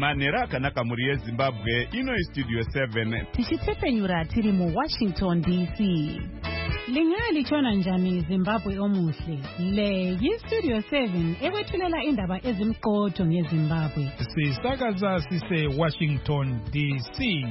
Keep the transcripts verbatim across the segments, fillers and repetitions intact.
manhero akanaka muri yezimbabwe. Ino istudio seven tichitsepenyura tiri muWashington D C. Lingalitshona njani Zimbabwe omuhle? Le yistudio seven ekwethulela indaba ezimqotho ngeZimbabwe. Sisakaza sise Washington D C.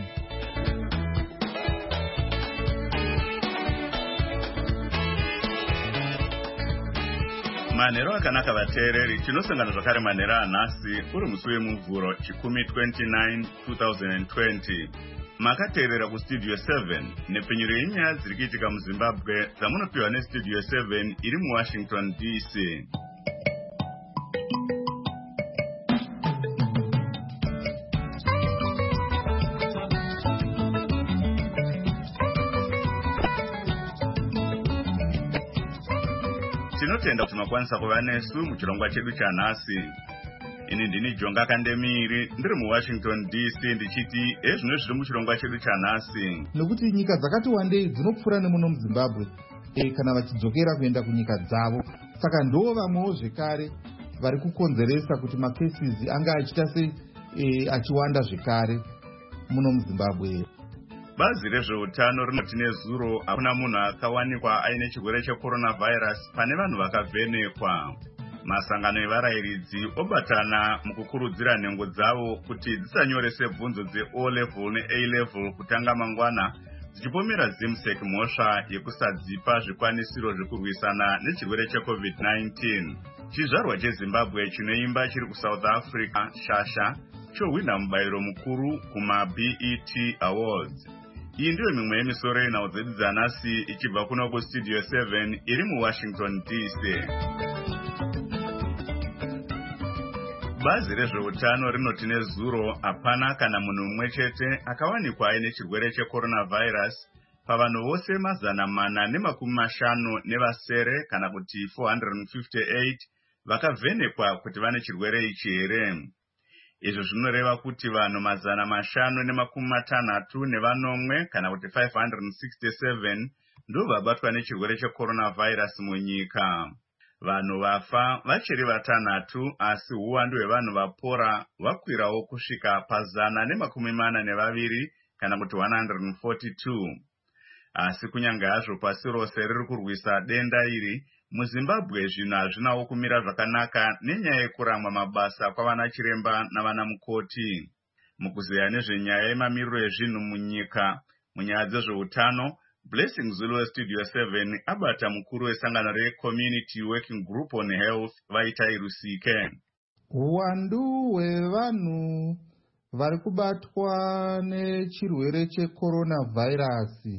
manhero akanaka vateereri. Tinosangana zvakare manhero anhasi uri musi wemuvhuro chikumi twenty-nine twenty twenty. Makateerera kustudio seven nepfenyuro yenyaya dziri kuitika muZimbabwe dzamunopiwa nestudio seven iri muWashington D C. Tinotenda kuti makwanisa kuva nesu muchirongwa chedu chanhasi. Ini ndini Jonga Kandemiri ndiri muWashington D C ndichiti ezvino zviri muchirongwa chedu chanhasi. Nokuti nyika dzakati wandei dzinopfura nemuno muZimbabwe e, kana vachidzokera kuenda kunyika dzavo. Saka ndo vamwewo zvekare vari kukonzeresa kuti macases anga achiita se e, achiwanda zvekare muno muZimbabwe. Bazi rezveutano rinoti nezuro hakuna munhu akawanikwa aine chirwere checoronavirus pane vanhu vakavhenekwa. Masangano evarayiridzi obatana mukukurudzira nhengo dzavo kuti dzisanyorese bvunzo dze-O level ne-A level kutanga mangwana, dzichipomera ZIMSEC mhosva yekusadzipa zvikwanisiro zvekurwisana nechirwere checovid nineteen. Chizvarwa cheZimbabwe chinoimba chiri kuSouth Africa, Shasha, chohwina mubayiro mukuru kuma-B E T Awards. Iyi ndiyo mimwe yemisoro yenhau dzedu dzanhasi ichibva kuno kustudio seven iri muWashington D C. Bazi rezveutano rinoti nezuro hapana kana munhu mumwe chete akawanikwa aine chirwere checoronavirus pavanhu vose mazana mana nemakumi mashanu nevasere kana kuti four hundred fifty-eight vakavhenekwa kuti vane chirwere ichi here. Izvo zvinoreva kuti vanhu mazana mashanu nemakumi matanhatu nevanomwe kana kuti five hundred sixty-seven ndo vabatwa nechirwere checoronavirus munyika. Vanhu vafa vachiri vatanhatu asi uwandu hwevanhu vapora hwakwirawo kusvika pazana nemakumi mana nevaviri kana kuti one hundred forty-two. Asi kunyange hazvo pasi rose riri kurwisa denda iri, muZimbabwe zvinhu hazvinawo kumira zvakanaka nenyaya yekuramwa mabasa kwavana chiremba navana mukoti. Mukuzeya nezvenyaya yemamiriro ezvinhu munyika munyaya dzezveutano, Blessing Zulu westudio seven abata mukuru wesangano reCommunity Working Group on Health vaita irusike. Uwandu hwevanhu vari kubatwa nechirwere checoronavirus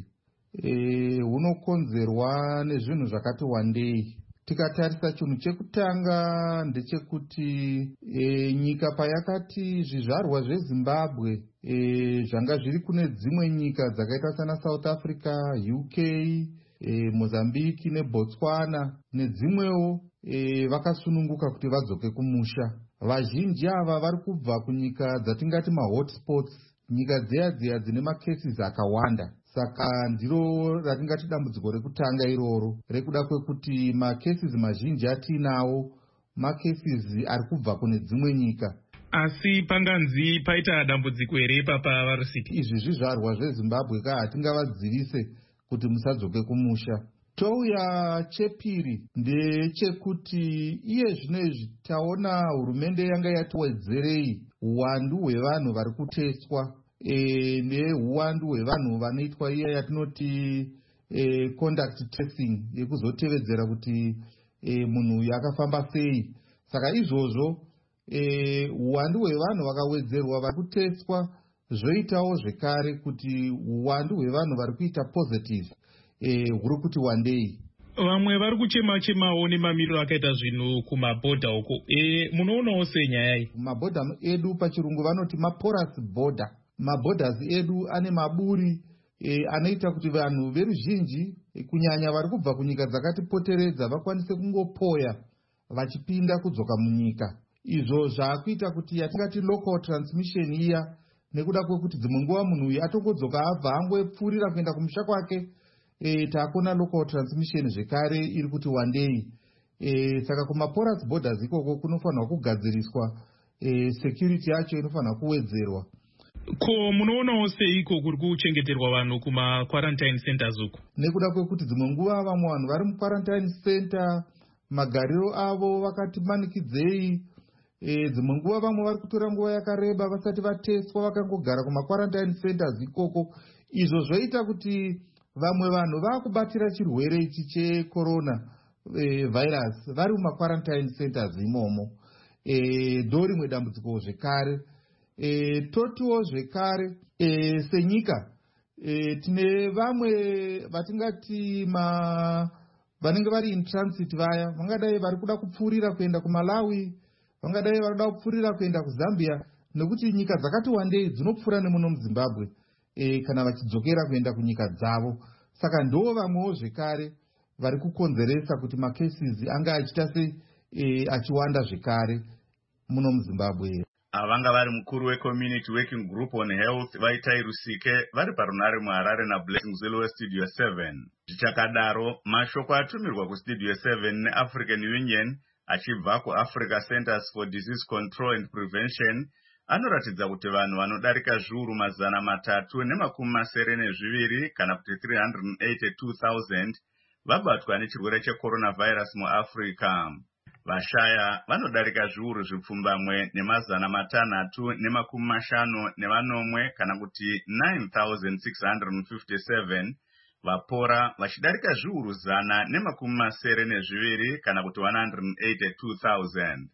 e, hunokonzerwa nezvinhu zvakati wandei. Tikatarisa chinhu chekutanga ndechekuti e, nyika payakati zvizvarwa zveZimbabwe e, zvanga zviri kune dzimwe nyika dzakaita sana South Africa, U K, e, Mozambique neBotswana nedzimwewo e, vakasununguka kuti vadzoke kumusha. Vazhinji ava vari kubva kunyika dzatingati mahotspots, nyika dziya dziya dzine macases akawanda. Saka ndiro ratingati dambudziko rekutanga iroro rekuda kwekuti macases mazhinji atinawo macases ari kubva kune dzimwe nyika. Asi panganzi paita dambudziko here papa varusiti? Izvi zvizvarwa zveZimbabwe ka hatingavadzivise kuti musadzoke kumusha. Touya chepiri ndechekuti iye zvinezvi taona hurumende yanga yatiwedzerei uwandu hwevanhu vari kuteswa e, neuwandu hwevanhu vanoitwa iye yatinoti e, conduct testing yekuzotevedzera kuti e, munhu uyu akafamba sei. Saka izvozvo e, uwandu hwevanhu vakawedzerwa vari kuteswa zvoitawo zvekare kuti uwandu hwevanhu vari kuita positive e, huri kuti wandei. Vamwe vari kuchema chemawo nemamiriro akaita zvinhu kumabhodha uko. E, munoonawo senyaya iyi? Mabhodha edu pachirungu vanoti maporous border. Maborders edu ane maburi e, anoita kuti vanhu veruzhinji e, kunyanya vari kubva kunyika dzakatipoteredza vakwanise kungopoya vachipinda kudzoka munyika. Izvo zvaakuita kuti yatingati local transmission iya, nekuda kwekuti dzimwe nguva munhu uyu atongodzoka abva angopfuurira kuenda kumusha kwake e, taakona local transmission zvekare iri kuti wandei. E, saka kumaporous borders ikoko kunofanirwa kugadziriswa e, security yacho inofanira kuwedzerwa. Ko munoonawo seiko kuri kuchengeterwa vanhu kuma-quarantine centers uku? Nekuda kwekuti dzimwe nguva vamwe vanhu vari mu-quarantine center magariro avo vakati manikidzei. E, dzimwe nguva vamwe vari kutora nguva yakareba vasati vateswa vakangogara kuma-quarantine centers ikoko. Izvo zvoita kuti vamwe vanhu vakubatira chirwere ichi checorona e, virus vari muma-quarantine centers imomo. E, ndo rimwe dambudziko zvekare. E, totiwo zvekare e, senyika e, tine vamwe vatingati ma vanenge vari in transit vaya vangadai vari kuda kupfuurira kuenda kuMalawi, vangadai vari kuda kupfuurira kuenda kuZambia, nekuti nyika dzakati wandei dzinopfuura nemuno muZimbabwe e, kana vachidzokera kuenda kunyika dzavo. Saka ndo vamwewo zvekare vari kukonzeresa kuti macases anga achiita se e, achiwanda zvekare muno muZimbabwe. Avanga vari mukuru weCommunity Working Group on Health vaitai Rusike vari parunare muHarare naBlessing Zulu weStudio seven. Zvichakadaro, mashoko atumirwa kuStudio seven neAfrican Union achibva kuAfrica Centers for Disease Control and Prevention anoratidza kuti vanhu vanodarika zviuru mazana matatu nemakumi masere nezviviri kana kuti three hundred eighty-two thousand vabatwa nechirwere checoronavirus muAfrica. Vashaya vanodarika zviuru zvipfumbamwe nemazana matanhatu nemakumi mashanu nevanomwe kana kuti nine thousand six hundred fifty-seven. Vapora vachidarika zviuru zana nemakumi masere nezviviri kana kuti one hundred eighty-two thousand.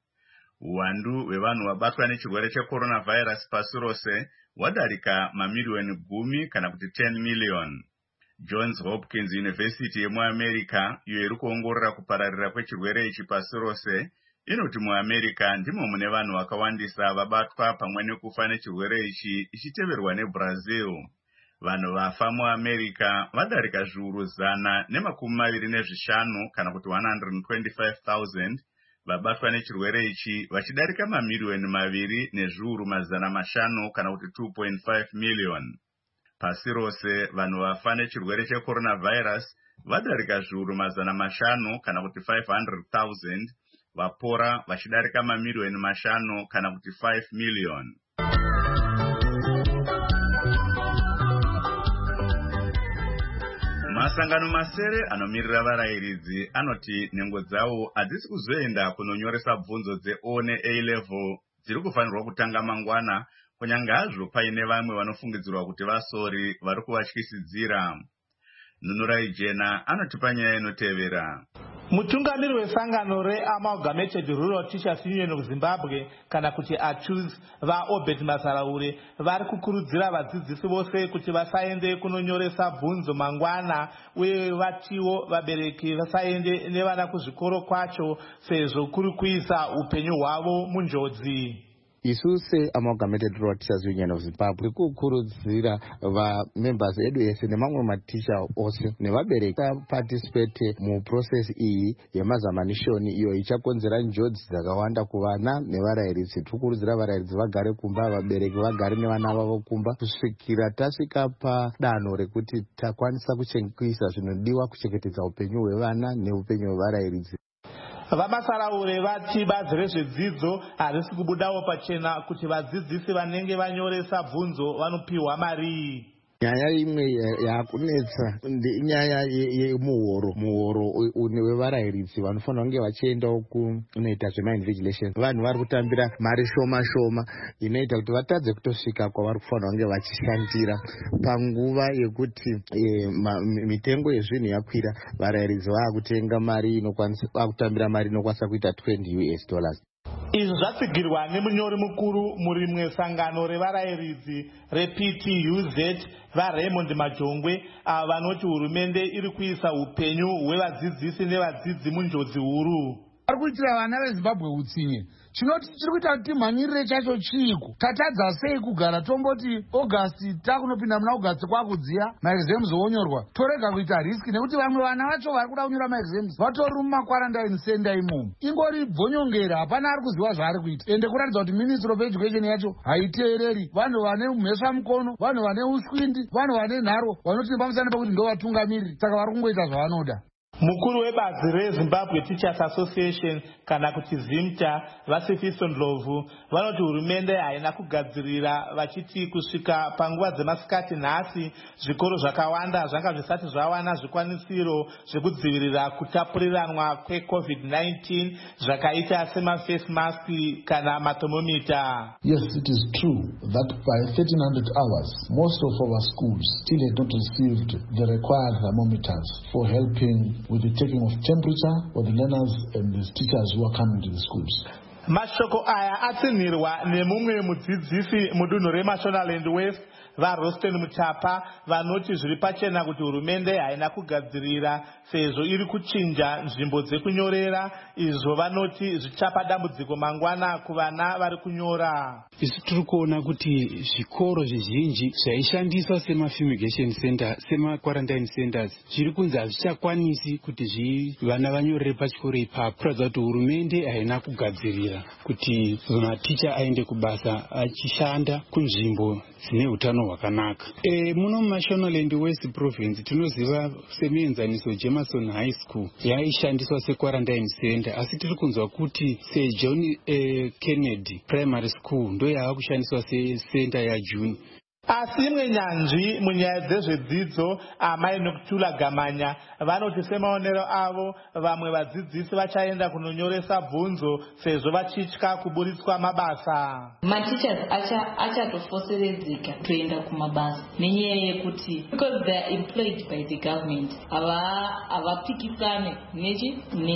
Uwandu hwevanhu vabatwa nechirwere checoronavirus pasi rose hwadarika mamiliyoni gumi kana kuti ten million. Johns Hopkins University yemuAmerica, iyo iri kuongorora kupararira kwechirwere ichi pasi rose, inoti muAmerica ndimo mune vanhu vakawandisa vabatwa pamwe nekufa nechirwere ichi ichiteverwa neBrazil. Vanhu vafa muAmerica vadarika zviuru zana nemakumi maviri nezvishanu kana kuti one hundred twenty-five thousand, vabatwa nechirwere ichi vachidarika mamiliyoni maviri nezviuru mazana mashanu kana kuti two point five million. Pasi rose vanhu vafa nechirwere checoronavirus vadarika zviuru mazana mashanu kana kuti five hundred thousand, vapora vachidarika mamiliyoni mashanu kana kuti five million. Masangano masere anomirira varayiridzi anoti nhengo dzavo hadzisi kuzoenda kunonyoresa bvunzo dzeO neA level dziri kufanirwa kutanga mangwana, kunyange hazvo paine vamwe vanofungidzirwa kuti vasori vari kuvatyisidzira. Nunurai Jena anoti panyaya inotevera. Mutungamiri wesangano reAmalgamated Rural Teachers Union of Zimbabwe kana kuti ACHUZ vaObed Mazaraure vari kukurudzira vadzidzisi vose kuti vasaende kunonyoresa bvunzo mangwana, uye vatiwo vabereki vasaende nevana kuzvikoro kwacho sezvo kuri kuisa upenyu hwavo munjodzi. Isu seAmalgamated Rural Teachers Union of Zimbabwe kukurudzira vamembers edu ese nemamwe maticha ose nevabereki participate muprocess iyi yemazamanishoni iyo ichakonzera njodzi dzakawanda kuvana nevarayiridzi. Tikurudzira varayiridzi vagare kumba, vabereki vagare nevana vavo kumba kusvikira tasvika padanho rekuti takwanisa kuisa zvinodiwa kuchengetedza upenyu hwevana neupenyu hwevarayiridzi. Vamasaraure vati bazi rezvedzidzo harisi kubudawo pachena kuti vadzidzisi vanenge vanyoresa bvunzo vanopiwa mari. Nyaya imwe yakunetsa inyaya yemuhoro. Muhoro wevarayiridzi vanofanira kunge vachiendawo kunoita zvemainvigilation. Vanhu vari kutambira mari shoma shoma inoita kuti vatadze kutosvika kwavari kufanira kunge vachishandira. Panguva yekuti mitengo yezvinhu yakwira, varayiridzi vakutenga mari inokwanisa kutambira mari inokwanisa kuita twenty U S dollars. Izvi zvatsigirwa nemunyori mukuru murimwe sangano revarayiridzi reP T U Z vaRaymond Majongwe, ava vanoti hurumende iri kuisa upenyu hwevadzidzisi nevadzidzi munjodzi huru. Ari kuitira vana veZimbabwe utsinye. Chinoti tiri kuita kuti mhanyirire chacho chiiko? Tatadza sei kugara tomboti August takunopinda muna August kwakudziya maexams onyorwa. Torega kuita riski nekuti vamwe vana vacho vari kuda kunyora maexams vatori mumakwarantine center imomo. Ingori bvonyongera, hapana ari kuziva zvaari kuita. Ende kuratidza kuti Ministry of Education yacho haiteereri. Vanhu vane mhesva mukono, vanhu vane uswindi, vanhu vane nharo vanoti pamusana pekuti ndo vatungamiriri. Saka vari kungoita zvavanoda. Mukuru webazi reZimbabwe Teachers Association kana kuti ZIMTA Vasifiso Ndlovu vanoti hurumende haina kugadzirira vachiti kusvika panguva dzemasikati nhasi zvikoro zvakawanda zvanga zvisati zvawana zvikwanisiro zvekudzivirira kutapuriranwa kweCovid nineteen zvakaita semaface mask kana mathermometer. Yes, it is true that by thirteen hundred hours most of our schools still had not received the required thermometers for helping with the taking of temperature for the learners and the teachers who are coming to the schools. Mashoko aya atsinhirwa nemumwe mudzidzisi mudunhu reMashonaland West vaRosten Mutapa vanoti zviri pachena kuti hurumende haina kugadzirira sezvo iri kuchinja nzvimbo dzekunyorera izvo vanoti zvichapa dambudziko mangwana kuvana vari kunyora. Isu tiri kuona kuti zvikoro zvizhinji zvaishandiswa semafumigation center sema-quarantine centers zviri kunzi hazvichakwanisi kuti vana vanyorere pachikoro ipapo. Kuratidza kuti hurumende haina kugadzirira kuti maticha aende kubasa achishanda kunzvimbo dzine utano hwakanaka. E, muno muMashonaland West Province tinoziva semuenzaniso Jameson High School yaishandiswa se-quarantine center, asi tiri kunzwa kuti seJohn e, Kennedy Primary School ndo yava kushandiswa secenter yaJune. Asi imwe nyanzvi munyaya dzezvedzidzo Amai Nokutula Gamanya vanoti semaonero avo vamwe vadzidzisi vachaenda kunonyoresa bvunzo sezvo vachitya kuburitswa mabasa. Mateachers acha achatofoseredzeka kuenda kumabasa nenyaya yekuti because they are employed by the government ava avapikisane nechi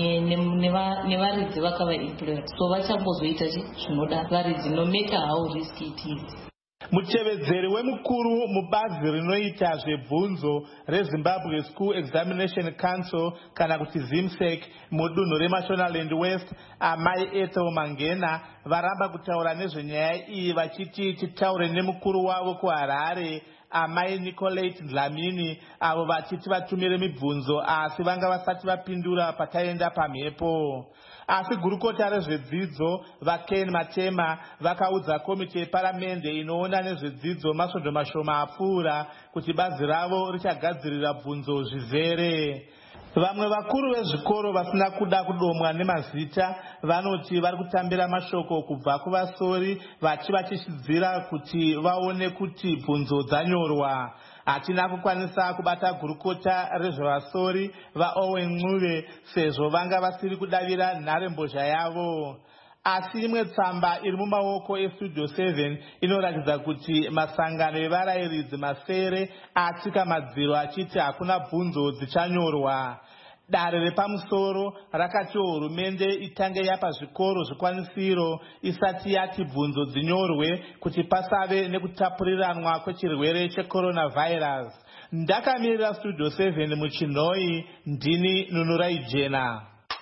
nevaridzi vakava employed, so vachambozoita chi zvinoda varidzi no matter how risky it is. Mutevedzeri wemukuru mubazi rinoita zvebvunzo reZimbabwe School Examination Council kana kuti ZIMSEC mudunhu reMashonaland West Amai Ethel Mangena varamba kutaura nezvenyaya iyi vachiti titaure nemukuru wavo kuHarare Amai Nicolette Dlamini avo vachiti vatumire mibvunzo asi vanga vasati vapindura pataenda pamhepo. Asi gurukota rezvedzidzo vaKen Matema vakaudza komiti yeparamende inoona nezvedzidzo masvondo mashoma apfuura kuti bazi ravo richagadzirira bvunzo zvizere. Vamwe vakuru vezvikoro vasina kuda kudomwa nemazita vanoti vari kutambira mashoko kubva kuvasori vachi vachishidzira kuti vaone kuti bvunzo dzanyorwa. Hatina kukwanisa kubata gurukota rezvevasori vaOwen Mnuve sezvo vanga vasiri kudavira nharembozha yavo. Asi imwe tsamba iri mumaoko eStudio seven inoratidza kuti masangano evarayiridzi masere atsika madziro achiti hakuna bvunzo dzichanyorwa. Dare repamusoro rakati hurumende itange yapa zvikoro zvikwanisiro isati yati bvunzo dzinyorwe kuti pasave nekutapuriranwa kwechirwere checoronavirus. Ndakamirira Studio seven muChinoi, ndini Nunurai Jena.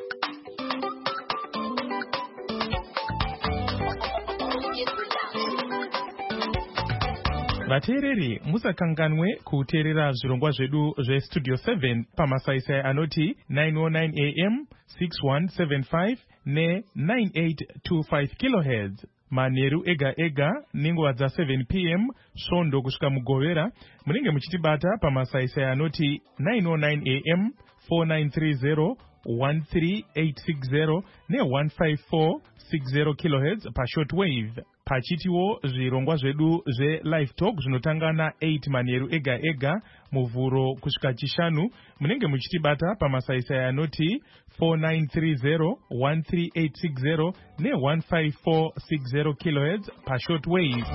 Vateereri musakanganwe kuteerera zvirongwa zvedu zveStudio seven pamasaisai anoti nine oh nine A M, six one seven five ne nine eight two five kilohertz manheru ega ega nenguva dza seven P M svondo kusvika mugovera. Munenge muchitibata pamasaisai anoti nine oh nine A M, four nine three zero, one three eight six zero ne one five four six zero kilohertz pashortwave. Pachitiwo zvirongwa zvedu zveLive Talk zvinotanga na eight manheru ega ega muvhuro kusvika chishanu. Munenge muchitibata pamasaisai anoti four nine three zero, one three eight six zero ne one five four six zero kilohertz pashortwave.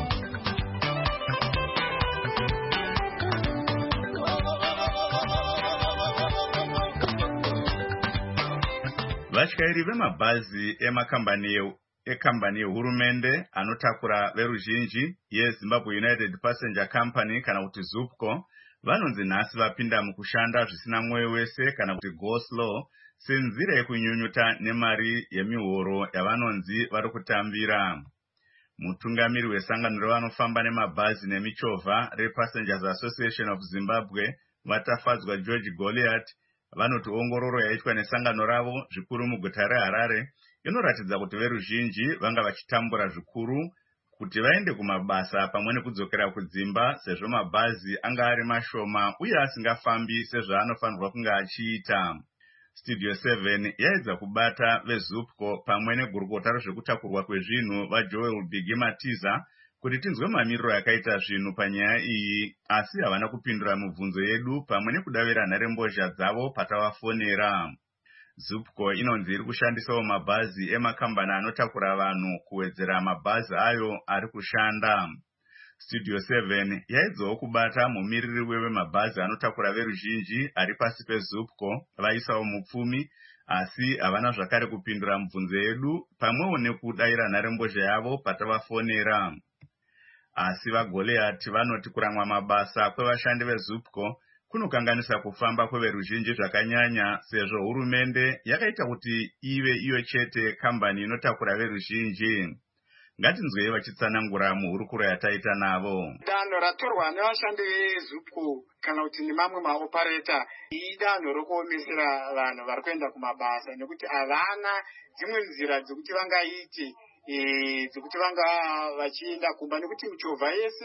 Vatyairi vemabhazi emakambani ekambani yehurumende anotakura veruzhinji yeZimbabwe United Passenger Company kana kuti ZUPCO vanonzi nhasi vapinda mukushanda zvisina mwoyo wese kana kuti go slow senzira yekunyunyuta nemari yemihoro yavanonzi vari kutambira. Mutungamiri wesangano revanofamba nemabhazi nemichovha rePassengers Association of Zimbabwe vatafadzwa George Goliath vanoti ongororo yaitwa nesangano ravo zvikuru muguta reHarare inoratidza kuti veruzhinji vanga vachitambura zvikuru kuti vaende kumabasa pamwe nekudzokera kudzimba sezvo mabhazi anga ari mashoma uye asingafambi sezvaanofanirwa kunge achiita. Studio seven yaedza kubata veZUPCO pamwe negurukota rezvekutakurwa kwezvinhu vaJoel Bigi Matiza kuti tinzwe mamiriro yakaita zvinhu panyaya iyi, asi havana kupindura mibvunzo yedu pamwe nekudavira nharembozha dzavo patavafonera. ZUPCO inonzi iri kushandisawo mabhazi emakambani anotakura vanhu kuwedzera mabhazi ayo ari kushanda. Studio seven yaedzawo kubata mumiriri wemabhazi anotakura veruzhinji ari pasi peZUPCO vaisawo mupfumi, asi havana zvakare kupindura mibvunzo yedu pamwewo nekudayira nharembozha yavo patavafonera. Asi vaGoliath vanoti kuramwa mabasa kwevashandi veZUPCO kunokanganisa kufamba kweveruzhinji zvakanyanya, sezvo hurumende yakaita kuti ive iyo chete kambani inotakura veruzhinji. Ngatinzwei vachitsanangura muhurukuro yataita navo. Danho ratorwa nevashandi veZUPCO kana kuti nemamwe maopareta idanho rokuomesera vanhu vari kuenda kumabasa, nekuti havana dzimwe nzira dzekuti vangaite dzekuti vanga vachienda kumba, nekuti michovha yese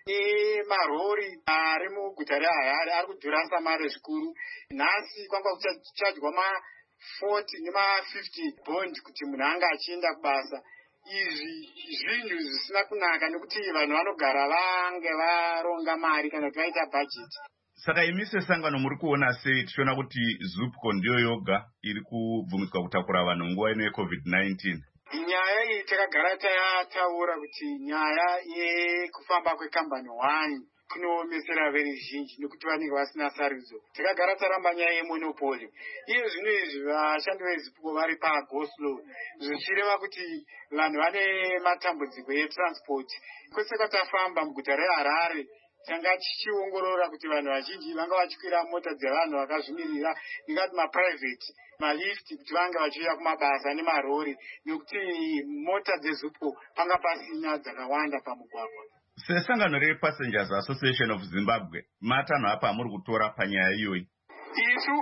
nemarori ari muguta reHarare ari kudhurasa mari zvikuru. Nhasi kwanga kuchadywa ma forty nema fifty bond kuti munhu anga achienda kubasa. Izvi zvinhu zvisina kunaka, nekuti vanhu vanogara vange varonga mari kana kuti vaita budget. Saka imi sesangano muri kuona sei tichiona kuti ZUPCO ndiyo yoga iri kubvumiswa kutakura vanhu nguva ino yeCovid nineteen? Nyaya iyi takagara tataura kuti nyaya yekufamba kwekambani one kunoomesera veruzhinji nekuti vanenge vasina sarudzo. Takagara taramba nyaya yemonopoli. Iye zvino izvi vashandi veZUPCO vari pagoslow, zvichireva kuti vanhu vane matambudziko etransport. Kwese kwatafamba muguta reHarare tanga tichiongorora kuti vanhu vazhinji vanga vachikwira mota dzevanhu vakazvimirira, ingati maprivate malift, kuti vanga vachiuya kumabasa nemarori, nekuti mota dzeZUPCO panga pasina dzakawanda pamugwagwa. Sesangano rePassengers Association of Zimbabwe, matanho apa muri kutora panyaya iyoyi? Isu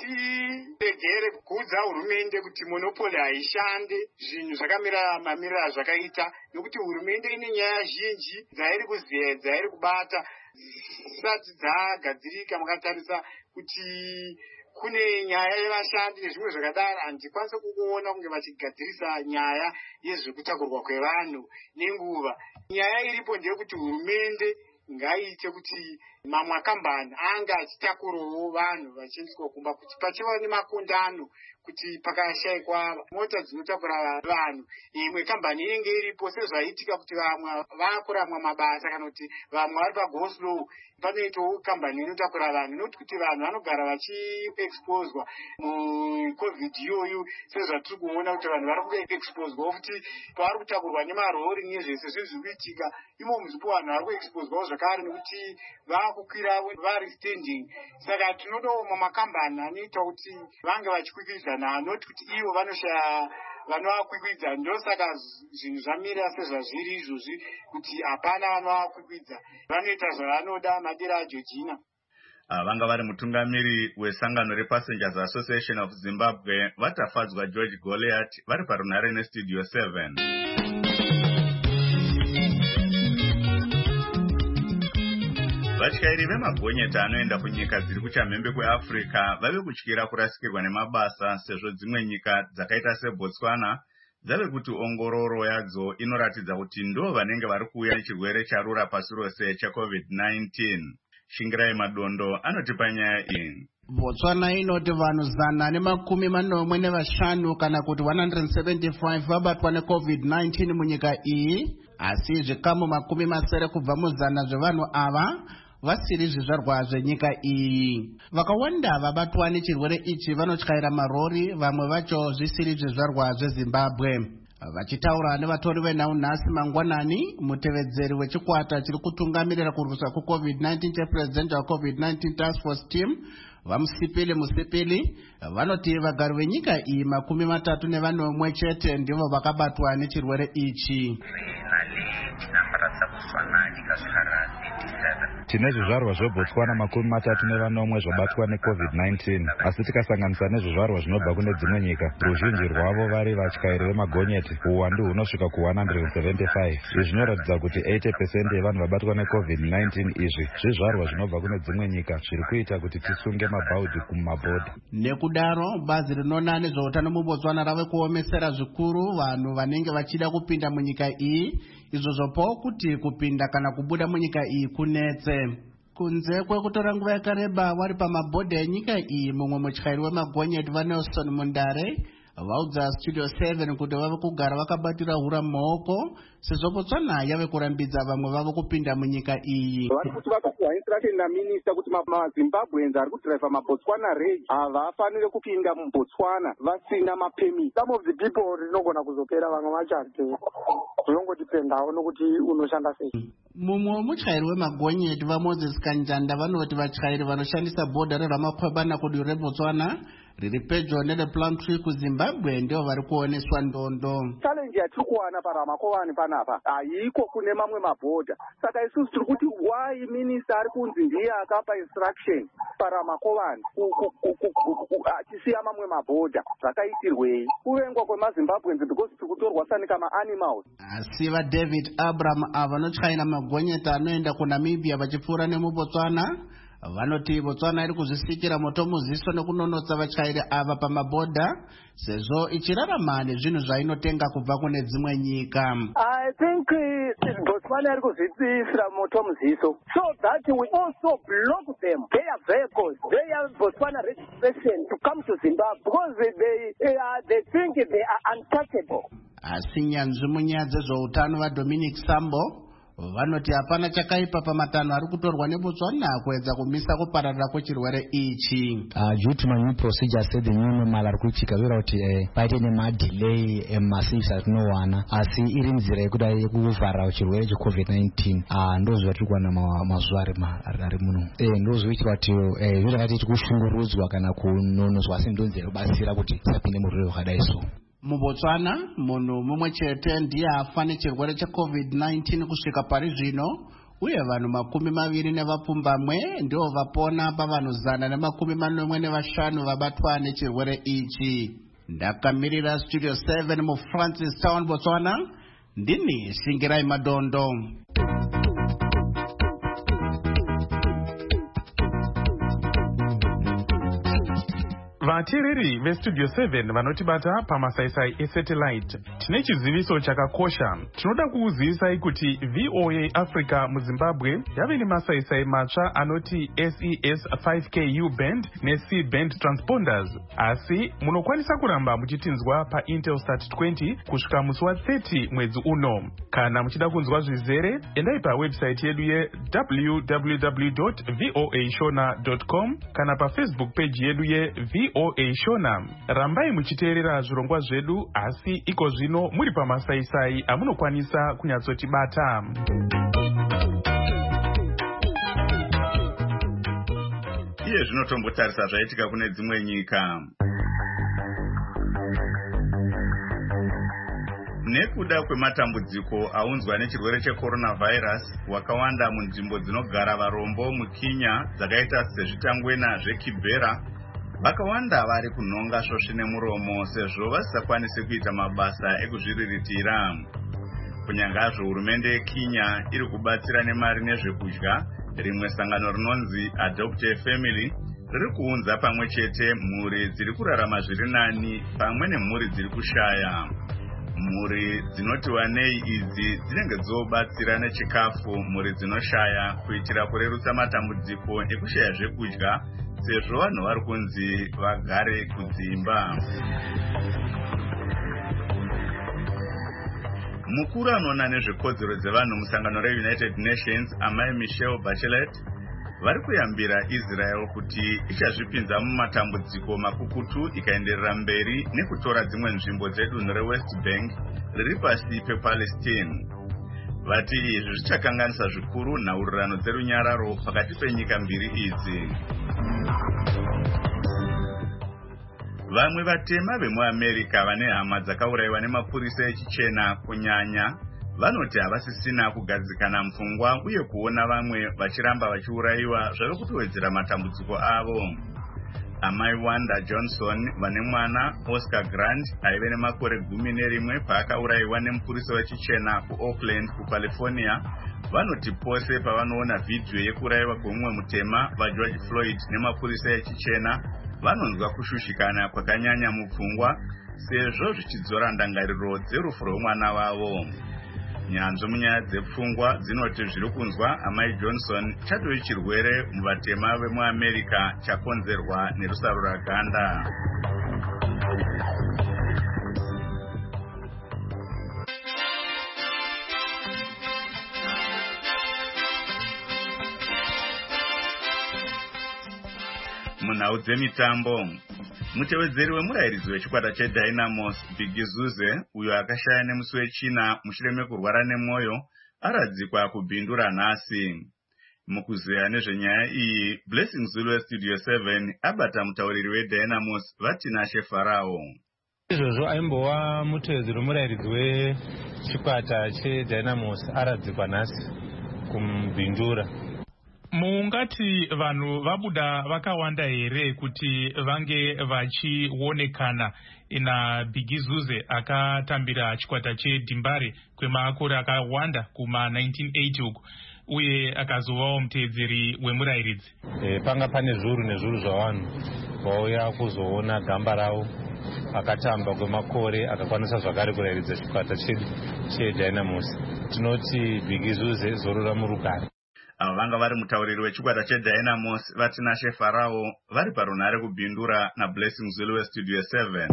hatiregere kuudza hurumende kuti monopoli haishande, zvinhu zvakamira mamiriro azvakaita, nekuti hurumende ine nyaya zhinji dzairi kuziya dzairi kubata zisati dzagadzirika. Mukatarisa kuti kune nyaya yevashandi nezvimwe zvakadaro, handikwanisa kuona kunge vachigadzirisa nyaya yezvekutakurwa kwevanhu nenguva. Nyaya iripo ndeyekuti hurumende ngaiite kuti mamwe akambani anga achitakurawo vanhu vachiendeswa kumba, kuti pachiva nemakundano kuti pakashayikwa mota dzinotakura vanhu, imwe kambani inenge iripo, sezvaitika kuti vamwe vakuramwa mabasa kana kuti vamwe vari pagoslow panoitawo kambani inotakura vanhu, nokuti kuti vanhu vanogara vachiexposwa muCovid iyoyo, sezvatiri kuona kuti vanhu vari kuexposwawo futi pavari kutakurwa nemarori nezvese zvezviri kuitika. Imo muzipo vanhu vari kuexposwawo zvakare nekuti vakukwira vari standing. Saka tinodawo mamakambani anoita kuti vange vachikwikwidza, noti kuti ivo vanoshaya vanovakwikwidza. Ndosaka zvinhu zvamira sezvazviri izvozvi, kuti hapana vanovakwikwidza, vanoita zvavanoda madera aJoργina. Vanga vari mutungamiri wesangano rePassengers Association of Zimbabwe vatafadzwa George Goliath vari parunhare neStudio seven. Vatyairi vemagonyeta anoenda kunyika dziri kuchamhembe kweAfrica vave kutyira kurasikirwa nemabasa, sezvo dzimwe nyika dzakaita seBotswana dzave kuti ongororo yadzo inoratidza kuti ndo vanenge vari kuuya nechirwere charura pasi rose cheCovid nineteen. Shingirai Madondo anotipa nyaya iyi. Botswana inoti vanhu zana nemakumi manomwe nevashanu kana kuti one hundred seventy-five vabatwa neCovid nineteen munyika iyi, asi zvikamu makumi masere kubva muzana zvevanhu ava vasiri zvizvarwa zvenyika iyi. Vakawanda vabatwa nechirwere ichi vanotyaira marori, vamwe vacho zvisiri zvizvarwa zveZimbabwe. Vachitaura nevatori venhau-nhasi mangwanani, mutevedzeri wechikwata chiri kutungamirira kurwisa kuCovid nineteen chepresident waCovid nineteen Task Force Team vaMusipili Musipili vanoti vagari venyika iyi makumi matatu nevanomwe chete ndivo vakabatwa nechirwere ichi. Tine zvizvarwa zveBotswana makumi matatu nevanomwe zvabatwa necovid nineteen, asi tikasanganisa nezvizvarwa zvinobva kune dzimwe nyika, ruzhinji rwavo vari vatyairi vemagonyeti, uwandu hunosvika ku one hundred seventy-five. Izvi zvinoratidza kuti eighty percent yevanhu vabatwa necovid nineteen izvi zvizvarwa zvinobva kune dzimwe nyika, zviri kuita kuti tisunge mabhaudhi kumabhodha. Nekudaro bazi rinoona nezveutano muBotswana rave kuomesera zvikuru vanhu vanenge vachida kupinda munyika iyi, izvo zvopawo kuti kupinda kana kubuda munyika iyi kunetse. Kunze kwekutora nguva yakareba wari pamabhodha enyika iyi, mumwe mutyairi wemagonyeti vaNelson Mundare vaudza Studio seven kuti vave kugara vakabatira hura mumaoko sezvo Botswana yave kurambidza vamwe vavo kupinda munyika iyi. Vari kuti vakapiwa instruction naminista kuti maZimbabweans ari kudhiraivha maBotswana rage havafanire kupinda muBotswana vasina mapemiti. Some of the people rinogona kuzopera vamwe vachate zvinongodipendawo nokuti unoshanda sei. Mumwe mutyairi wemagonyeti vaMoses Kanjanda vanoti vatyairi vanoshandisa bhodha reRamakwebana kudhiri reBotswana riri pedyo nerePlumtree kuZimbabwe ndio vari kuoneswa ndondo. Challenge yatiri kuwana paRamakwebana panapa haiko kune mamwe mabhodha. Saka isusu tiri kuti why minister ari kunzi ndiye akapa instruction paRamakwebana achisiya mamwe mabhodha zvakaitirwei? Kuvengwa kwemaZimbabweans because tiri kutorwa sani kama animals. Asi vaDavid Abraham vanotyaira magonyeti anoenda kuNamibia vachipfuura nemuBotswana vanoti Botswana iri kuzvisikira moto muziso nekunonotsa vatyairi ava pamabhodha sezvo ichirarama nezvinhu zvainotenga kubva kune dzimwe nyika. I think uh, Botswana iri kuzvitsisira moto muziso so that we also block them their vehicles, their Botswana registration to come to Zimbabwe because they uh, they think they are untouchable. Asi nyanzvi munyaya dzezveutano vaDominic Sambo vanoti hapana chakaipa pamatanho ari kutorwa neBotswana kuedza kumisa kupararira kwechirwere ichi. Uh, due to my new procedure said the new normal ari kuitika zvira kuti eh, paite nemadelay emasives atinowana asi iri nzira yekuda yekuvhara chirwere checovid nineteen uh, ndozvatiri kuwana mazuva ari muno eh, ndozvoitira kuti eh, zviro zvakati kushungurudzwa kana kunonodzwa asi ndo nzira yokubatsira kuti tisapinde murwere wakadai so. MuBotswana munhu mumwe chete ndiye afa nechirwere checovid nineteen kusvika pari zvino, uye vanhu makumi maviri nevapfumbamwe ndio vapona pavanhu zana nemakumi manomwe nevashanu vabatwa nechirwere ichi. Ndakamirira Studio seven muFrancis Town, Botswana, ndini Shingirai Madondo. Vateereri veStudio seven vanotibata pamasaisai esatellite, tine chiziviso chakakosha. Tinoda kukuzivisai kuti V O A Africa muZimbabwe yave nemasaisai matsva anoti S E S five K U band neC band transponders, asi munokwanisa kuramba muchitinzwa paIntelsat twenty kusvika musi wa thirty mwedzi uno. Kana muchida kunzwa zvizere, endai pawebsite yedu ye w w w dot voa shona dot com kana paFacebook page yedu ye V O A Shona. Rambai muchiteerera zvirongwa zvedu, asi iko zvino muri pamasaisai amunokwanisa kunyatsotibata. Iye zvinotombotarisa zvaitika kune dzimwe nyika. Nekuda kwematambudziko aunzwa nechirwere checoronavirus, wakawanda munzvimbo dzinogara varombo muKenya dzakaita sezvitangwena zveKibera vakawanda vari kunhonga svosve nemuromo sezvo vasisakwanisi kuita mabasa ekuzviriritira. Kunyangazvo hurumende yeKenya iri kubatsira nemari nezvekudya, rimwe sangano rinonzi Adopt a Family riri kuunza pamwe chete mhuri dziri kurarama zviri nani pamwe nemhuri dziri kushaya. Mhuri dzinoti wanei idzi dzinenge dzobatsira nechikafu mhuri dzinoshaya kuitira kurerutsa matambudziko ekushaya zvekudya sezvo vanhu vari kunzi vagare kudzimba. Mukuru anoona nezvekodzero dzevanhu musangano reUnited Nations amai Michelle Bachelet vari kuyambira Israel kuti ichazvipinza mumatambudziko makukutu ikaenderera mberi nekutora dzimwe nzvimbo dzedunhu reWest Bank riri pasi pePalestine. Vati izvi zvichakanganisa zvikuru nhaurirano dzerunyararo pakati penyika mbiri idzi. Vamwe vatema vemuAmerica vane hama dzakaurayiwa nemapurisa echichena kunyanya vanoti havasisina kugadzikana mupfungwa uye kuona vamwe vachiramba vachiurayiwa zvave kutowedzera matambudziko avo. Amai Wanda Johnson vane mwana Oscar Grant aive nemakore gumi nerimwe paakaurayiwa nemupurisa wechichena kuOakland kuCalifornia vanoti pose pavanoona vhidhiyo yekurayiwa kwemumwe mutema vaGeorge Floyd nemapurisa echichena vanonzwa kushushikana kwakanyanya mupfungwa sezvo zvichidzora ndangariro dzerufu rwemwana wavo. Nyanzvi munyaya dzepfungwa dzinoti zviri kunzwa amai Johnson chatove chirwere muvatema vemuAmerica chakonzerwa nerusaro raganda. Munhau dzemitambo, mutevedzeri wemurairidzi wechikwata cheDynamos Biggie Zuze uyo akashaya nemusi wechina mushure mekurwara nemwoyo aradzikwa kubhindura nhasi. Mukuzeya nezvenyaya iyi, Blessing Zulu weStudio seven abata mutauriri weDynamos Vatinashe Farao. Izvozvo aimbova mutevedzeri wemurairidzi wechikwata cheDynamos aradzikwa nhasi kumbindura. Mungati vanhu vabuda vakawanda here kuti vange vachionekana ina Biggie Zuze akatambira chikwata cheDimbare kwemakore akawanda kuma nineteen eighty uku uye akazovawo mutevedzeri wemurairidzi. E, panga pane zviuru nezviuru zvavanhu vauya kuzoona gamba ravo akatamba kwemakore akakwanisa zvakare kurairidza chikwata cheDynamos. Tinoti Biggie Zuze zorora murugare. Ava vanga vari mutauriri wechikwata cheDynamos Vatinashe Farao vari parunhare kubhindura naBlessing Zulu weStudio seven.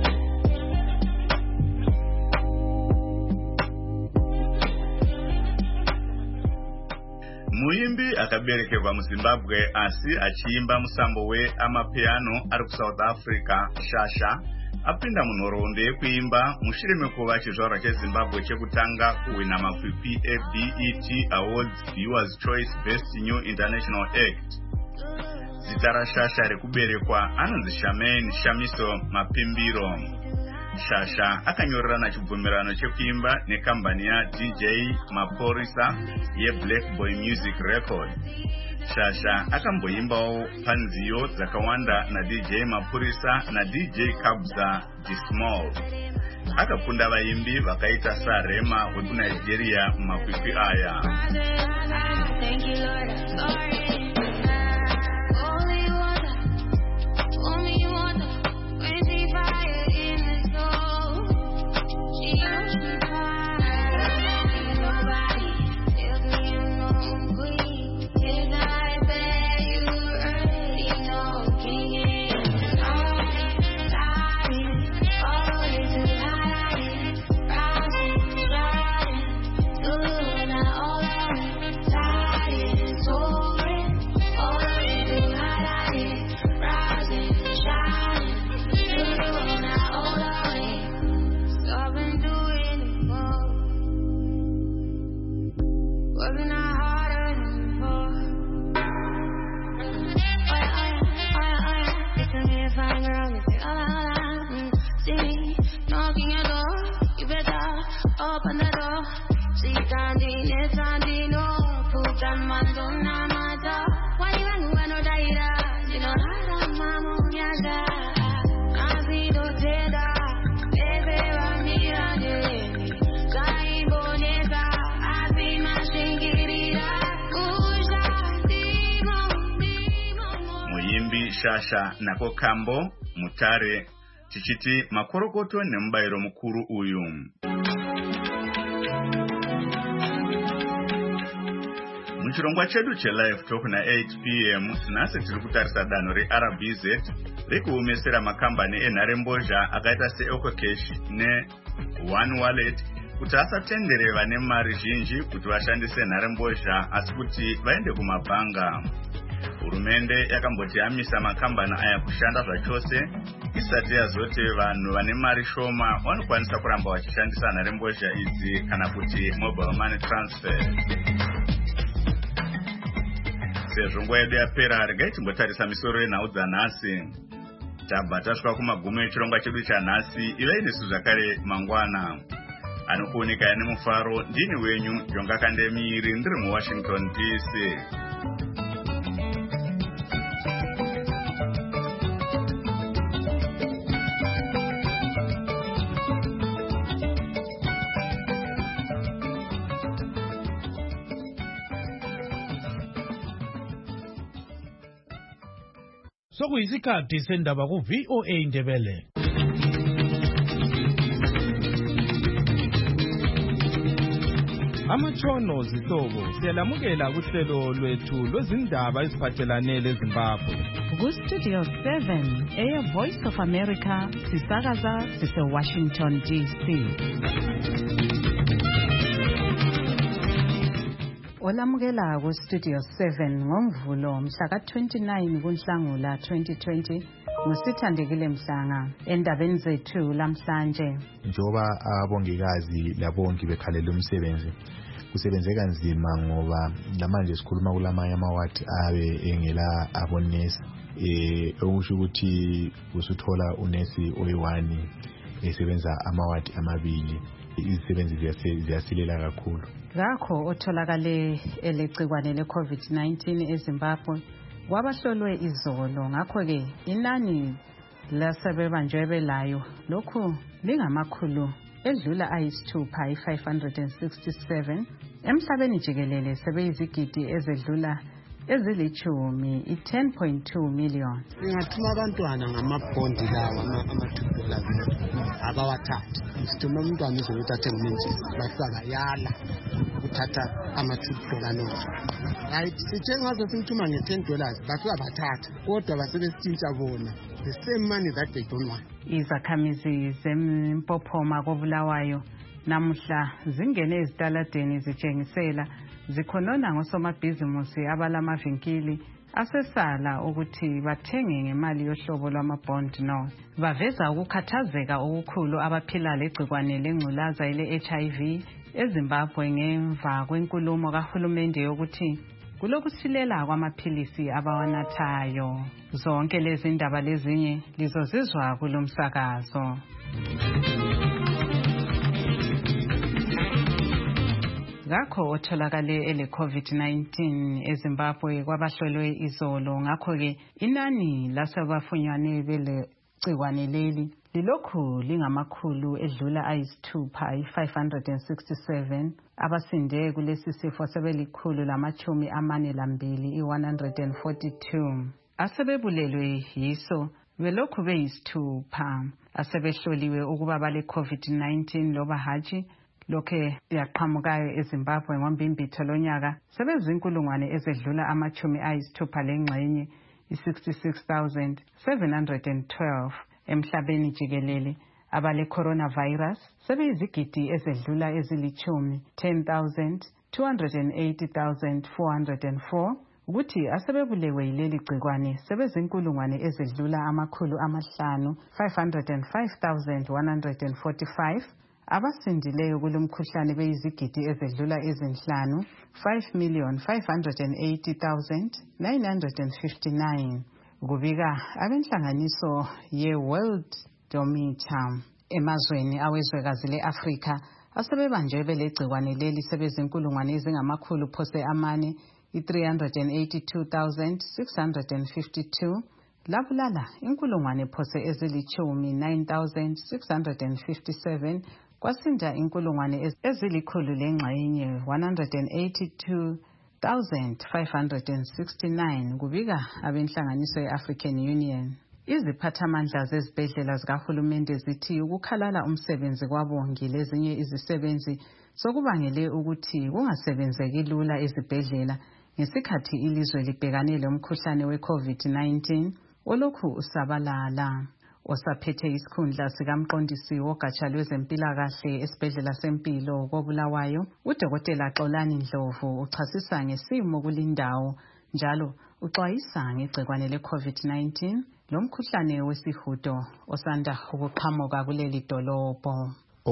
Muimbi akaberekerwa muZimbabwe asi achiimba musambo weamapiano ari kuSouth Africa, Shasha apinda munhoroondo yekuimba mushure mekuva chizvarwa cheZimbabwe chekutanga kuhwina makwikwi eB E T Awards Viewers Choice Best New International Act. Zita raShasha rekuberekwa anonzi Charmaine Shamiso Mapimbiro. Shasha akanyorerana chibvumirano chekuimba nekambani yaD J Maporisa yeBlack Boy Music Record. Shasha akamboimbawo panziyo dzakawanda naD J Mapurisa naD J Kabza Dismal. Akakunda vaimbi vakaita saRema wekuNigeria mumakwikwi aya. Shasha nako Kambo Mutare tichiti makorokoto nemubayiro mukuru uyu. Muchirongwa chedu chelive talk na eight p m nhasi tiri kutarisa danho reR B Z rekuomesera makambani enharembozha akaita seEcocash neOne Wallet kuti asatendere vane mari zhinji kuti vashandise nharembozha asi kuti vaende kumabhanga. Hurumende yakamboti yamisa makambani aya kushanda zvachose isati yazoti vanhu vane mari shoma vanokwanisa kuramba vachishandisa nharembozha idzi kana kuti mobile money transfer. Sezvo nguva yedu yapera, regai timbotarisa misoro yenhau dzanhasi. Tabva tasvika kumagumo echirongwa chedu chanhasi, ivai nesu zvakare mangwana. anokuoneka nemufaro. Ndini wenyu Jonga Kandemiri ndiri muWashington D C. Sokuyisikhathi sendaba ku V O A Ndebele. Amatshono zihlobo siyalamukela kuhlelo lwethu lwezindaba eziphathelane leZimbabwe. Ku Studio seven, Air Voice of America, sisakaza sise Washington D C. Olamukela ku Studio seven ngomvulo mhla ka twenty-nine kuNhlangula twenty twenty ngusithandekile Mhlanga endabeni zethu lamhlanje. Njoba abongikazi labongi bekhalela umsebenzi kusebenzeka nzima ngoba lamanje sikhuluma kulamanye amawadi abe engela abonesi eh okusho ukuthi usuthola unesi oyi-one esebenza amawadi amabili izisebenzi ziyasilela kakhulu. Ngakho otholakale elecigwane le COVID nineteen eZimbabwe kwabahlolwe izolo. Ngakho ke inani lasebebanjwe belayo lokhu lingamakhulu edlula ayisithupha i-five hundred sixty-seven emhlabeni jikelele sebeyizigidi ezedlula ezilithumi i-ten point two million. Ngingathuma abantwana ngamabhondi lawa amathupela abawathatha. Sithuma umntwana uzokuthi athenge umentshisi basakayala ukuthatha amathupela nozo. Right, sithe ngazo simthuma nge-ten dollars basuyabathatha kodwa basebesitshintsha bona the same money that they don't want. Izakhamizi zempophoma koBulawayo namuhla zingene ezitaladeni zitshengisela zikhonona ngosomabhizimusi abalamavinkili asesala ukuthi bathenge ngemali yohlobo lwamabond no. Baveza ukukhathazeka okukhulu abaphila legcikwane lengculaza ile-H I V eZimbabwe ngemva kwenkulumo kahulumende yokuthi kulokusilela kwamaphilisi abawanathayo. Zonke lezi ndaba lezinye lizozizwa kulomsakazo. Ngakho otholakale ele COVID nineteen eZimbabwe kwabahlolwe izolo. Ngakho ke inani lasebafunyanwe bele gcikwane leli lilokhu lingamakhulu edlula ayisithupha i-five hundred sixty-seven. Abasinde kulesi sifo sebelikhulu lamachumi amane lambili i-one hundred forty-two. Asebebulelwe yiso belokhu beyisithupha. Asebehloliwe ukuba bale COVID nineteen loba hatshi lokhe yaqhamukayo eZimbabwe ngombimbitho lonyaka sebezinkulungwane ezedlula amachumi ayisithupha lengxenye i-sixty-six thousand seven hundred twelve emhlabeni jikelele. Abale coronavirus sebeyizigidi ezedlula ezilithumi ten thousand two hundred eighty thousand four hundred four ukuthi asebebulewe yileli gcikwane sebezinkulungwane ezedlula amakhulu amahlanu five hundred five thousand one hundred forty-five. Abasindileyo kulomkhuhlane beyizigidi ezedlula ezinhlanu five million five hundred eighty thousand nine hundred fifty-nine. Kubika abenhlanganiso ye-World Dometer emazweni awezwekazi le-Afrika asebebanjwe belegcikwane leli sebezinkulungwane ezingamakhulu phose amane i-three hundred eighty-two thousand six hundred fifty-two. Labulala inkulungwane phose ezilithumi nine thousand six hundred fifty-seven. Kwasinda inkulungwane ezilikhulu lengxenye one hundred eighty-two thousand five hundred sixty-nine kubika abenhlanganiso ye-African Union. Iziphathamandla zezibhedlela zikahulumende zithi ukukhalala umsebenzi kwabongi lezinye izisebenzi sokubangele ukuthi kungasebenzeki lula ezibhedlela ngesikhathi ilizwe libhekane lomkhuhlane we-COVID nineteen olokhu usabalala. Osaphethe isikhundla sikamqondisi wogatsha lwezempilakahle esibhedlela sempilo koBulawayo uDokotela Xolani Ndlovu uchasisa ngesimo kulindawo njalo uxwayisa ngegcikwane le-COVID nineteen lomkhuhlane wesihudo osanda ukuqhamuka kuleli dolobho.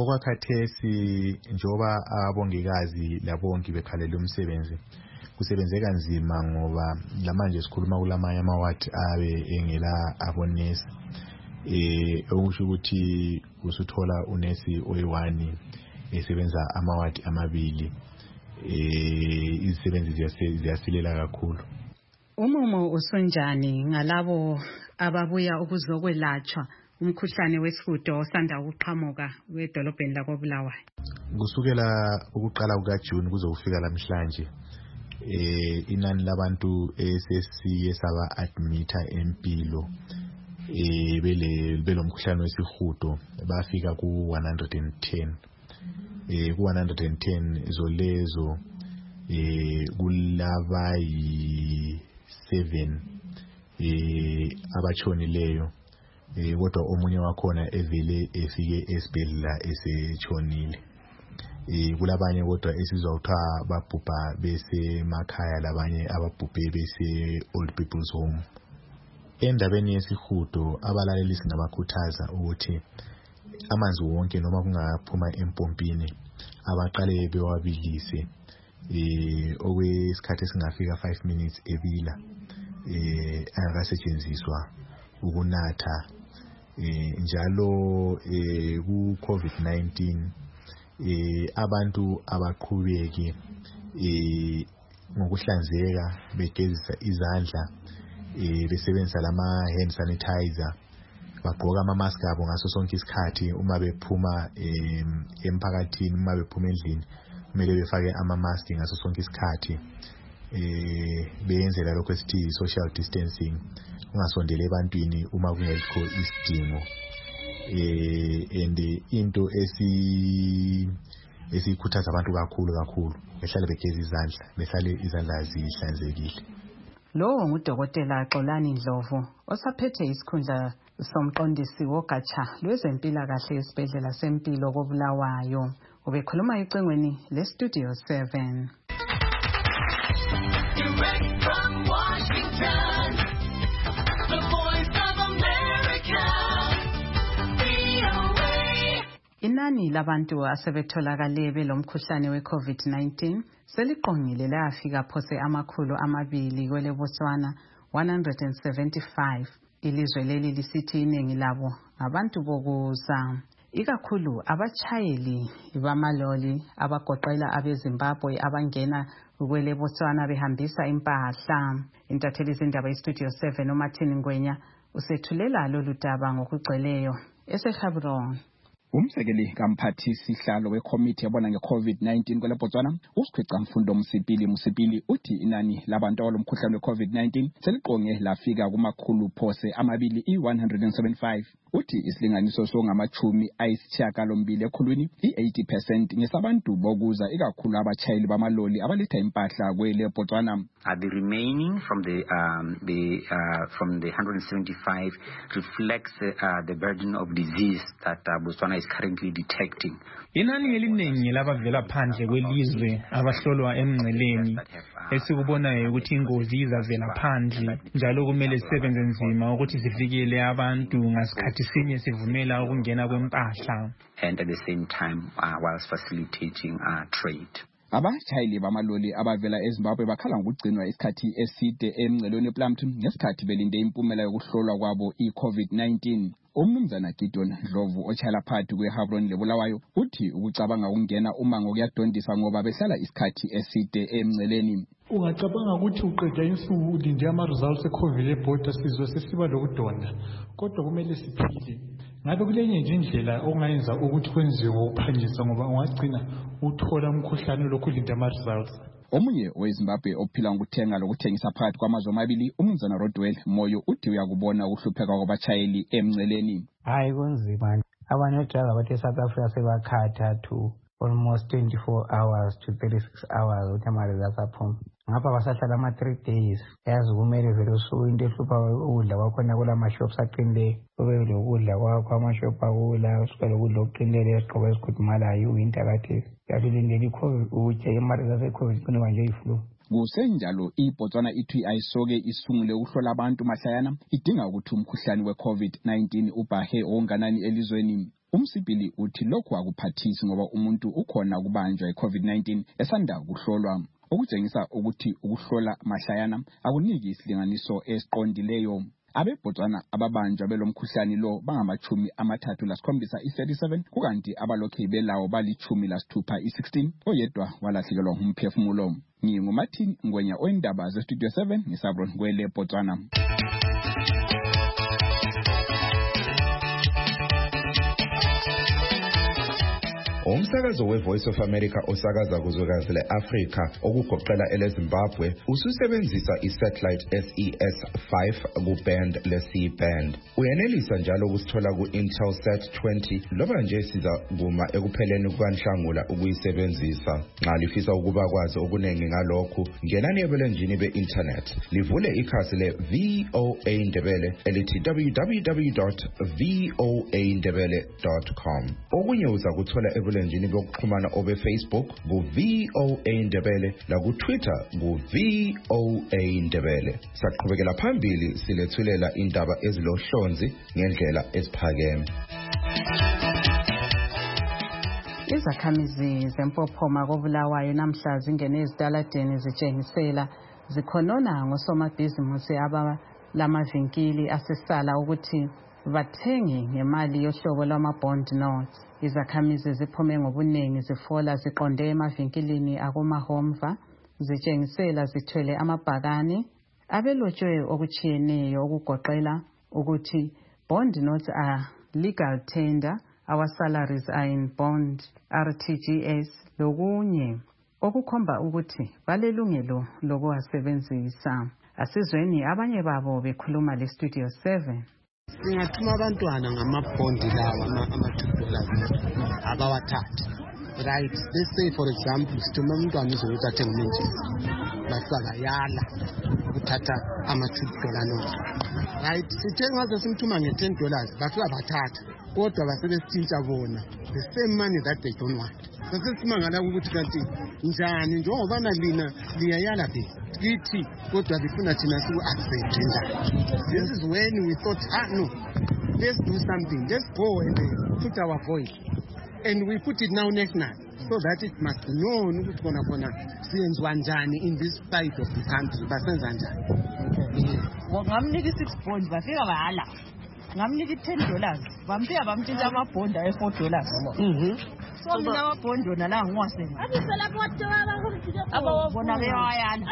Okwakhathesi njoba abongikazi labongi bekhalela umsebenzi kusebenzeka nzima ngoba lamanje sikhuluma kulamanye amawadi abe engela abonesi eh okusho ukuthi usuthola unesi oyi-one esebenza amawadi amabili eh izisebenzi ziyasilela kakhulu. Umumo usunjani ngalabo ababuya ukuzokwelatshwa umkhuhlane wesihudo osanda ukuqhamuka wedolobheni lakoBulawayo? Kusukela ukuqala kukaJune kuze kufika lamhlanje eh inani labantu esesiye saba admita empilo eh bele belomkhuhlane wesihudo bafika ku one hundred ten. Eh ku one hundred ten izolezo eh kulaba yi seven eh abachonileyo eh kodwa omunye wakhona evele efike esibhedlela esechonile. Eh kulabanye kodwa esizwa ukuthiwa babhubha bese emakhaya, labanye ababhubhe bese old people's home. Endabeni yesihudo abalaleli singabakhuthaza ukuthi amanzi wonke noma kungaphuma empompini abaqale bewabilise eh okwesikhathi singafika five minutes ebila eh akasetshenziswa ukunatha. Eh njalo eh ku COVID nineteen eh abantu abaqhubeki eh ngokuhlanzeka begezisa izandla eh besebenzisa lama hand sanitizer, bagqoka ama mask abo ngaso sonke isikhathi uma bephuma emphakathini, uma bephuma endlini kumele befake ama mask ngaso sonke isikhathi. Eh beyenzela lokho esithi social distancing, ungasondele ebantwini uma kungekho isidingo. Eh and into esi esikhuthaza abantu kakhulu kakhulu behlale begeza izandla, behlale izandla zihlanzekile. Lo ngudokotela Xolani Ndlovu osaphethe isikhundla somqondisi wogatsha lwezempilakahle esibhedlela sempilo koBulawayo. Ubekhuluma ecingweni leStudio seven. Direct from Washington, the voice of America, V O A. Inani labantu asebetholakale belomkhuhlane we-COVID nineteen seliqongile lafika phose amakhulu amabili kwele Botswana one hundred seventy-five. Ilizwe leli lisithi iningi labo abantu bokuza, ikakhulu abachayeli bamaloli abagoqela abeZimbabwe abangena kwele Botswana behambisa impahla. Intatheli zindaba yeStudio seven uMartin Ngwenya usethulela lolu daba ngokugcweleyo eseGaborone. Umsekeli kamphathisi sihlalo wekomiti yabona nge-COVID nineteen kwele Botswana, uSikhweca Mfundo Msipili Msipili uthi inani labantu abalomkhuhlane we-COVID nineteen seliqonge lafika kumakhulu phose amabili i-one hundred seventy-five. Uthi isilinganiso songamachumi ayisishiyagalombili ekhulwini i-eighty percent ngesabantu bokuza, ikakhulu abachayeli bamaloli abaletha impahla kwele Botswana. Uh, the remaining from the um, the uh, from the one hundred seventy-five reflects uh, the burden of disease that uh, Botswana is currently detecting. Inani eliningi labavela phandle kwelizwe abahlolwa emngceleni esikubonayo ukuthi ingozi izavela phandle, njalo kumele sisebenze nzima ukuthi sivikele abantu ngasikhathi sinye sivumela ukungena kwempahla, and at the same time uh, whilst facilitating uh, trade. Abachayeli bamaloli abavela eZimbabwe bakhala ngokugcinwa isikhathi eside emngcelweni ePlumpton ngesikhathi belinde impumela yokuhlolwa kwabo i-COVID nineteen. Umnumzana Gideon Ndlovu ochayela phakathi kweGaborone leBulawayo uthi ukucabanga ukungena umango kuyadondisa ngoba behlala isikhathi eside emngceleni. Ungacabanga ukuthi uqeda insuku ulinde ama-results e-COVID ebhoda sizwe sesiba lokudonda, kodwa kumele siphile. Ngabe kulenye nje indlela ongayenza ukuthi kwenziwe ngokuphangisa ngoba ungagcina uthola umkhuhlane lokhu ulinde ama-results. Omunye weZimbabwe ophila ngokuthenga lokuthengisa phakathi kwamazwe amabili, umnumzana Rodwell Moyo uthi uyakubona ukuhlupheka kwabachayeli emngceleni. Hayi kunzima, abanye odrayiva bathi eSouth Africa sebakhatha to almost twenty-four hours to thirty-six hours ukuthi ama-results aphume. Ngapha basahlala ama-three days. Yazi kumele vele usuku into ehlupha ukudla kwakhona kula ma-shops aqinileyo, ube lokudla kwakho ama-shop akula, usuke lokudla okuqinileyo esigqoko esikhudumalayo uwinter kathesi. Uyalindela i-COVID utye ama-results e-COVID kunika nje i-flu. Kusenjalo iBotswana ithi ayisoke isungule ukuhlola abantu mahlayana idinga ukuthi umkhuhlane we-COVID nineteen ubhahe onganani elizweni. Umsipili uthi lokhu akuphathisi ngoba umuntu ukhona ukubanjwa i-COVID nineteen esanda kuhlolwa, okutshengisa ukuthi ukuhlola mahlayana akuniki isilinganiso esiqondileyo. abeBotswana ababanjwa belomkhuhlane lo bangamachumi amathathu lasikhombisa i-thirty-seven kukanti abalokhe belawo balichumi lasithupha i-sixteen oyedwa walahlekelwa ngumphefumulo. NginguMartin Ngwenya oindaba ze-Studio seven ngisabron kwele Botswana. Umsakazo we-Voice of America osakaza kuzwekazi le-Afrika okugoqela ele-Zimbabwe ususebenzisa i-satellite S E S five ku-band le-C-band. Uyenelisa njalo ukusithola ku-Intelsat twenty loba nje siza kuma ekupheleni kukaNhlangula ukuyisebenzisa. Nxa lifisa ukuba kwazi okuningi ngalokhu, ngenani ebulenjini be-internet. Livule ikhasi le-V O A Ndebele elithi w w w dot v o a ndebele dot com. Okunye uza kuthola ebulenjini njini bokuxhumana obe Facebook ku V O A Ndebele la ku Twitter ku V O A Ndebele. Saqhubekela phambili silethulela indaba ezilohlonzi ngendlela esiphakeme. Izakhamizi zempophoma koBulawayo namhla zingene ezitaladeni zitshengisela zikhonona ngosomabhizimusi abalamavinkili asesala ukuthi bathenge ngemali yohlobo lwama-bond notes. Izakhamizi ziphume ngobuningi zifola ziqonde emavinkilini akomahomva zitshengisela zithwele amabhakane abelotshwe okuchiyeneyo okugoqela ukuthi bond notes are legal tender, our salaries are in bond, R T G S lokunye okukhomba ukuthi balelungelo lokuwasebenzisa. Asizweni abanye babo bekhuluma le-Studio seven. Singathuma abantwana ngamabhondi lawa ama-two dollars abawathatha. Right, let's say for example sithuma umntwana uzokuthi athenge umentshisi basala yala ukuthatha ama-two dollar notes. Right, sithe ngaze simthuma nge-ten dollars bafika bathatha kodwa basebesitshintsha bona the same money that they don't want. Sesisimangala ukuthi kanti njani njengobana lina liyayala phela kithi kodwa bifuna thina siku-accept njani. This is when we thought, ah no, let's do something, let's go and uh, put our voice and we put it now national so that it must be known ukuthi kona kona siyenziwa njani in this side of the country basenza njani. Ngamnika six bonds bafika bahala, ngamnika ten dollars bamfika bamtshintsha amabhondi ayi-four dollars. So mina amabhondi wona la ngiwasenga bona beyawayala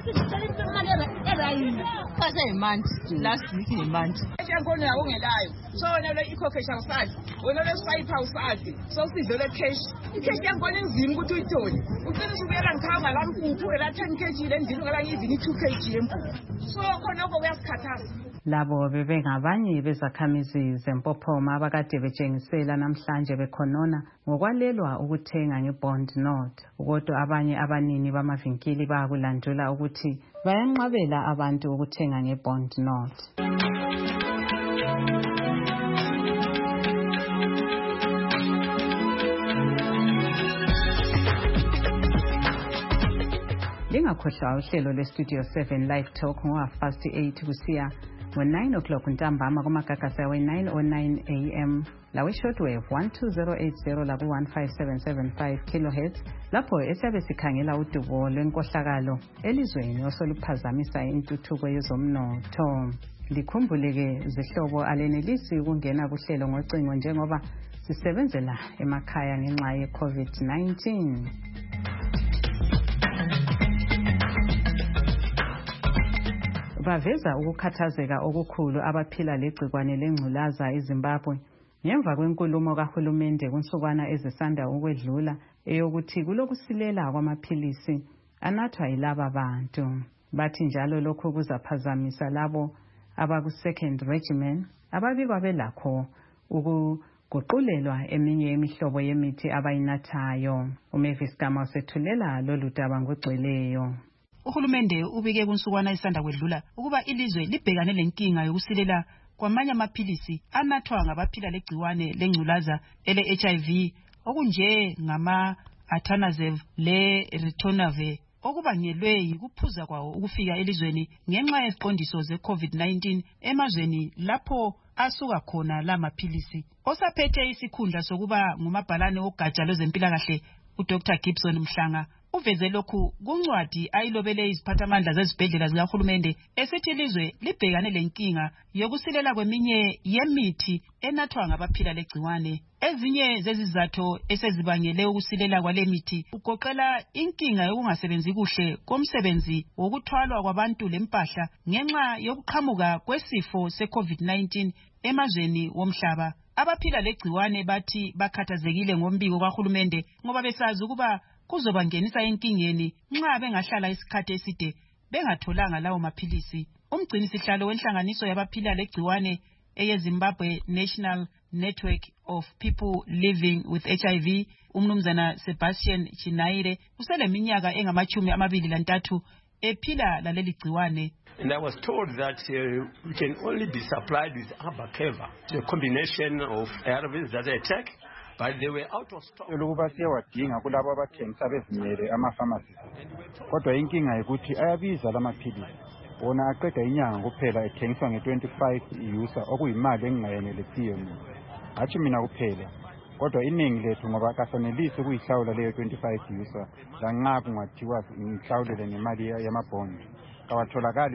kase yimanti last week yimanti enkoni yawo ongelayo so wena lo ikhokhesha usadi wena lo swipe usadi so sidlele cash ikheshi yankoni inzima ukuthi uyithole ucela usubuyela ngikhamba la mpuphu ela ten kg le ndini ngala ngivini two kg yempuphu so khona lokho kuyasikhathaza. Labo bebengabanye bezakhamizi zempophoma abakade betshengisela namhlanje bekhonona ngokwalelwa ukuthenga ngebond note. Kodwa abanye abanini bamavinkili bayakulandula ukuthi bayanqabela abantu ukuthenga ngebond note. Lingakhohlwa uhlelo lwe-Studio seven Live Talk ngo-half past eight kusiya ngo-nine o'clock ntambama kumagagasa we-nine oh nine A M lawe-shortwave one two zero eight zero laku-one five seven seven five kilohertz lapho esiyabe sikhangela udubo lwenkohlakalo elizweni osoluphazamisa intuthuko yezomnotho. Likhumbuleke zihlobo alenelisi ukungena kuhlelo ngocingo njengoba sisebenzela emakhaya ngenxa ye-COVID nineteen. Baveza ukukhathazeka okukhulu abaphila legcikwane lengculaza eZimbabwe ngemva kwenkulumo kahulumende kunsukwana ezisanda ukwedlula eyokuthi kulokusilela kwamaphilisi anathwa yilaba bantu. Bathi njalo lokho kuzaphazamisa labo abaku-second regimen ababikwa belakho ukuguqulelwa eminye imihlobo yemithi abayinathayo. uMavis Gama usethulela lolu daba ngogcweleyo. Uhulumende ubike kunsukwana isanda kwedlula ukuba ilizwe libhekane lenkinga yokusilela kwamanye amaphilisi anathwa ngabaphila legciwane lengculaza ele-H I V okunje ngama-Atanazeve le-Ritonavir okubangelwe yikuphuza kwawo ukufika elizweni ngenxa yeziqondiso ze-COVID nineteen emazweni lapho asuka khona la maphilisi. Osaphethe isikhundla sokuba ngumabhalane wogatsha lwezempilakahle uDoctor Gibson Mhlanga uveze lokhu kuncwadi ayilobele iziphathamandla zezibhedlela zikahulumende esithi ilizwe libhekane lenkinga yokusilela kweminye yemithi enathwa ngabaphila legciwane. Ezinye zezizatho esezibangele ukusilela kwale mithi ugoqela inkinga yokungasebenzi kuhle komsebenzi wokuthwalwa kwabantu lempahla ngenxa yokuqhamuka kwesifo se-COVID nineteen emazweni womhlaba. Abaphila legciwane bathi bakhathazekile ngombiko kahulumende ngoba besazi ukuba kuzobangenisa enkingeni nxa bengahlala isikhathi eside bengatholanga lawo maphilisi. Umgcinisihlalo wenhlanganiso yabaphila legciwane eyeZimbabwe National Network of People Living with H I V, umnumzana Sebastian Chinaire, useleminyaka engamachumi amabili lantathu ephila laleli gciwane. And I was told that uh, we can only be supplied with Abacava, a combination of A R Vs that I take, but they were out of stock. Ukuba siyawadinga kulabo abathengisa bezimele ama-pharmacies. Kodwa inkinga ukuthi ayabiza lamaphilisi. Wona aqeda inyanga kuphela ethengiswa nge-twenty-five iyusa okuyimali engingayenelisiyo mina. Hatshi mina kuphela. Kodwa iningi lethu ngoba kasanelisi ukuyihlawula leyo twenty-five iyusa lanxa kungathiwa ngihlawulele ngemali yamabhondi. Not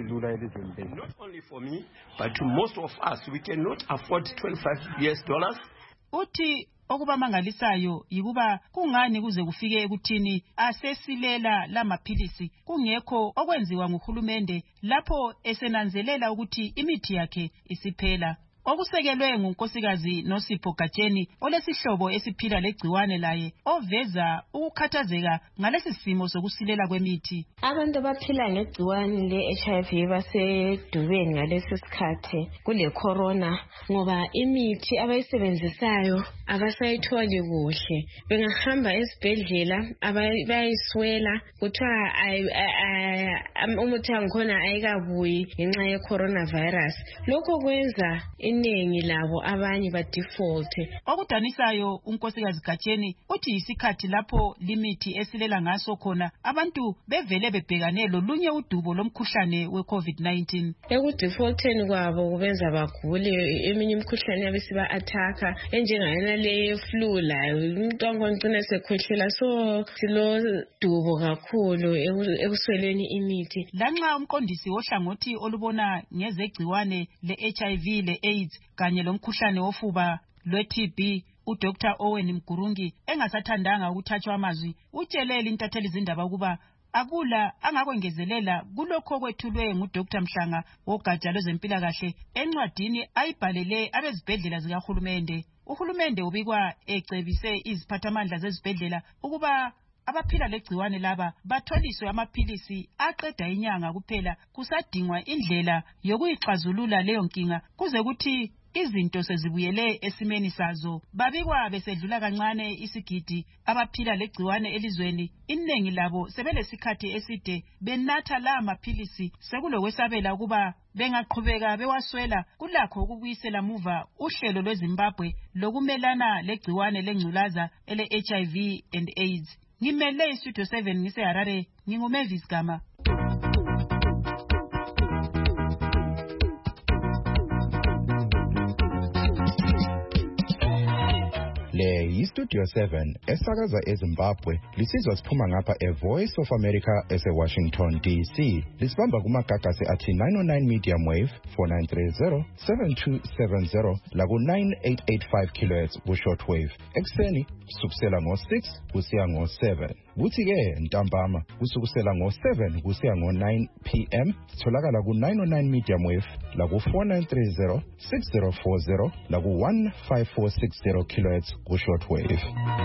only for me, but to most of us, we cannot afford twenty-five U S dollars. Uthi okubamangalisayo yikuba kungani kuze kufike ekuthini asesilela lamaphilisi kungekho okwenziwa nguhulumende lapho esenanzelela ukuthi imithi yakhe isiphela. Okusekelwe ngunkosikazi Nosipho Gatsheni olesihlobo esiphila legciwane laye oveza ukukhathazeka ngalesi simo sokusilela kwemithi. Abantu abaphila ngegciwane le-H I V basedubeni ngalesi sikhathi kule corona ngoba imithi abayisebenzisayo abasayitholi kuhle. Bengahamba esibhedlela bayiswela kuthiwa umuthi wangikhona ayikabuyi ngenxa ye-coronavirus. Lokho kwenza iningi labo abanye ba default. Okudanisayo unkosikazi Gatsheni uthi isikhathi lapho limithi esilela ngaso khona abantu bevele bebhekane lolunye udubo lomkhuhlane we-COVID nineteen. Ekudefaulteni kwabo kubenza bagule eminye imikhuhlane yabesiba attacker enjengayona le flu layo umuntu angongcina sekhwehlela so silo dubo kakhulu ekusweleni imithi. Lanxa umqondisi wohlangothi olubona ngezegciwane le-H I V le-AIDS kanye lomkhuhlane wofuba lwe-T B uDoctor Owen Mgurungi engasathandanga ukuthathwa amazwi utshelele intatheli zindaba ukuba akula angakwengezelela kulokho kwethulwe nguDoctor Mhlanga wogatsha lwezempilakahle encwadini ayibhalele abezibhedlela zikahulumende. Uhulumende ubikwa ecebise iziphathamandla zezibhedlela ukuba abaphila legciwane laba batholiswe amaphilisi aqeda inyanga kuphela kusadingwa indlela yokuyixazulula leyo nkinga kuze kuthi izinto sezibuyele esimeni sazo. Babikwa besedlula kancane isigidi abaphila legciwane elizweni inengi labo sebelesikhathi eside benatha la maphilisi sekulokwesabela ukuba bengaqhubeka bewaswela kulakho ukubuyisela muva uhlelo lweZimbabwe lokumelana legciwane lengculaza ele H I V and AIDS. Ngimele Studio seven ngise Harare nginguMavis Gama. Le yiStudio seven esakaza eZimbabwe lisizwa siphuma ngapha eVoice of America eseWashington D C. Lisibamba kumagagasi athi nine oh nine medium wave four nine three zero seven two seven zero laku nine eight eight five kilohertz ku shortwave. Ekseni kusukela ngo six kusiya ngo seven. Kuthi ke ntambama kusukusela ngo seven kusiya ngo nine p m sitholakala ku nine oh nine medium wave laku four nine three zero six zero four zero laku one five four six zero kilohertz ku shortwave.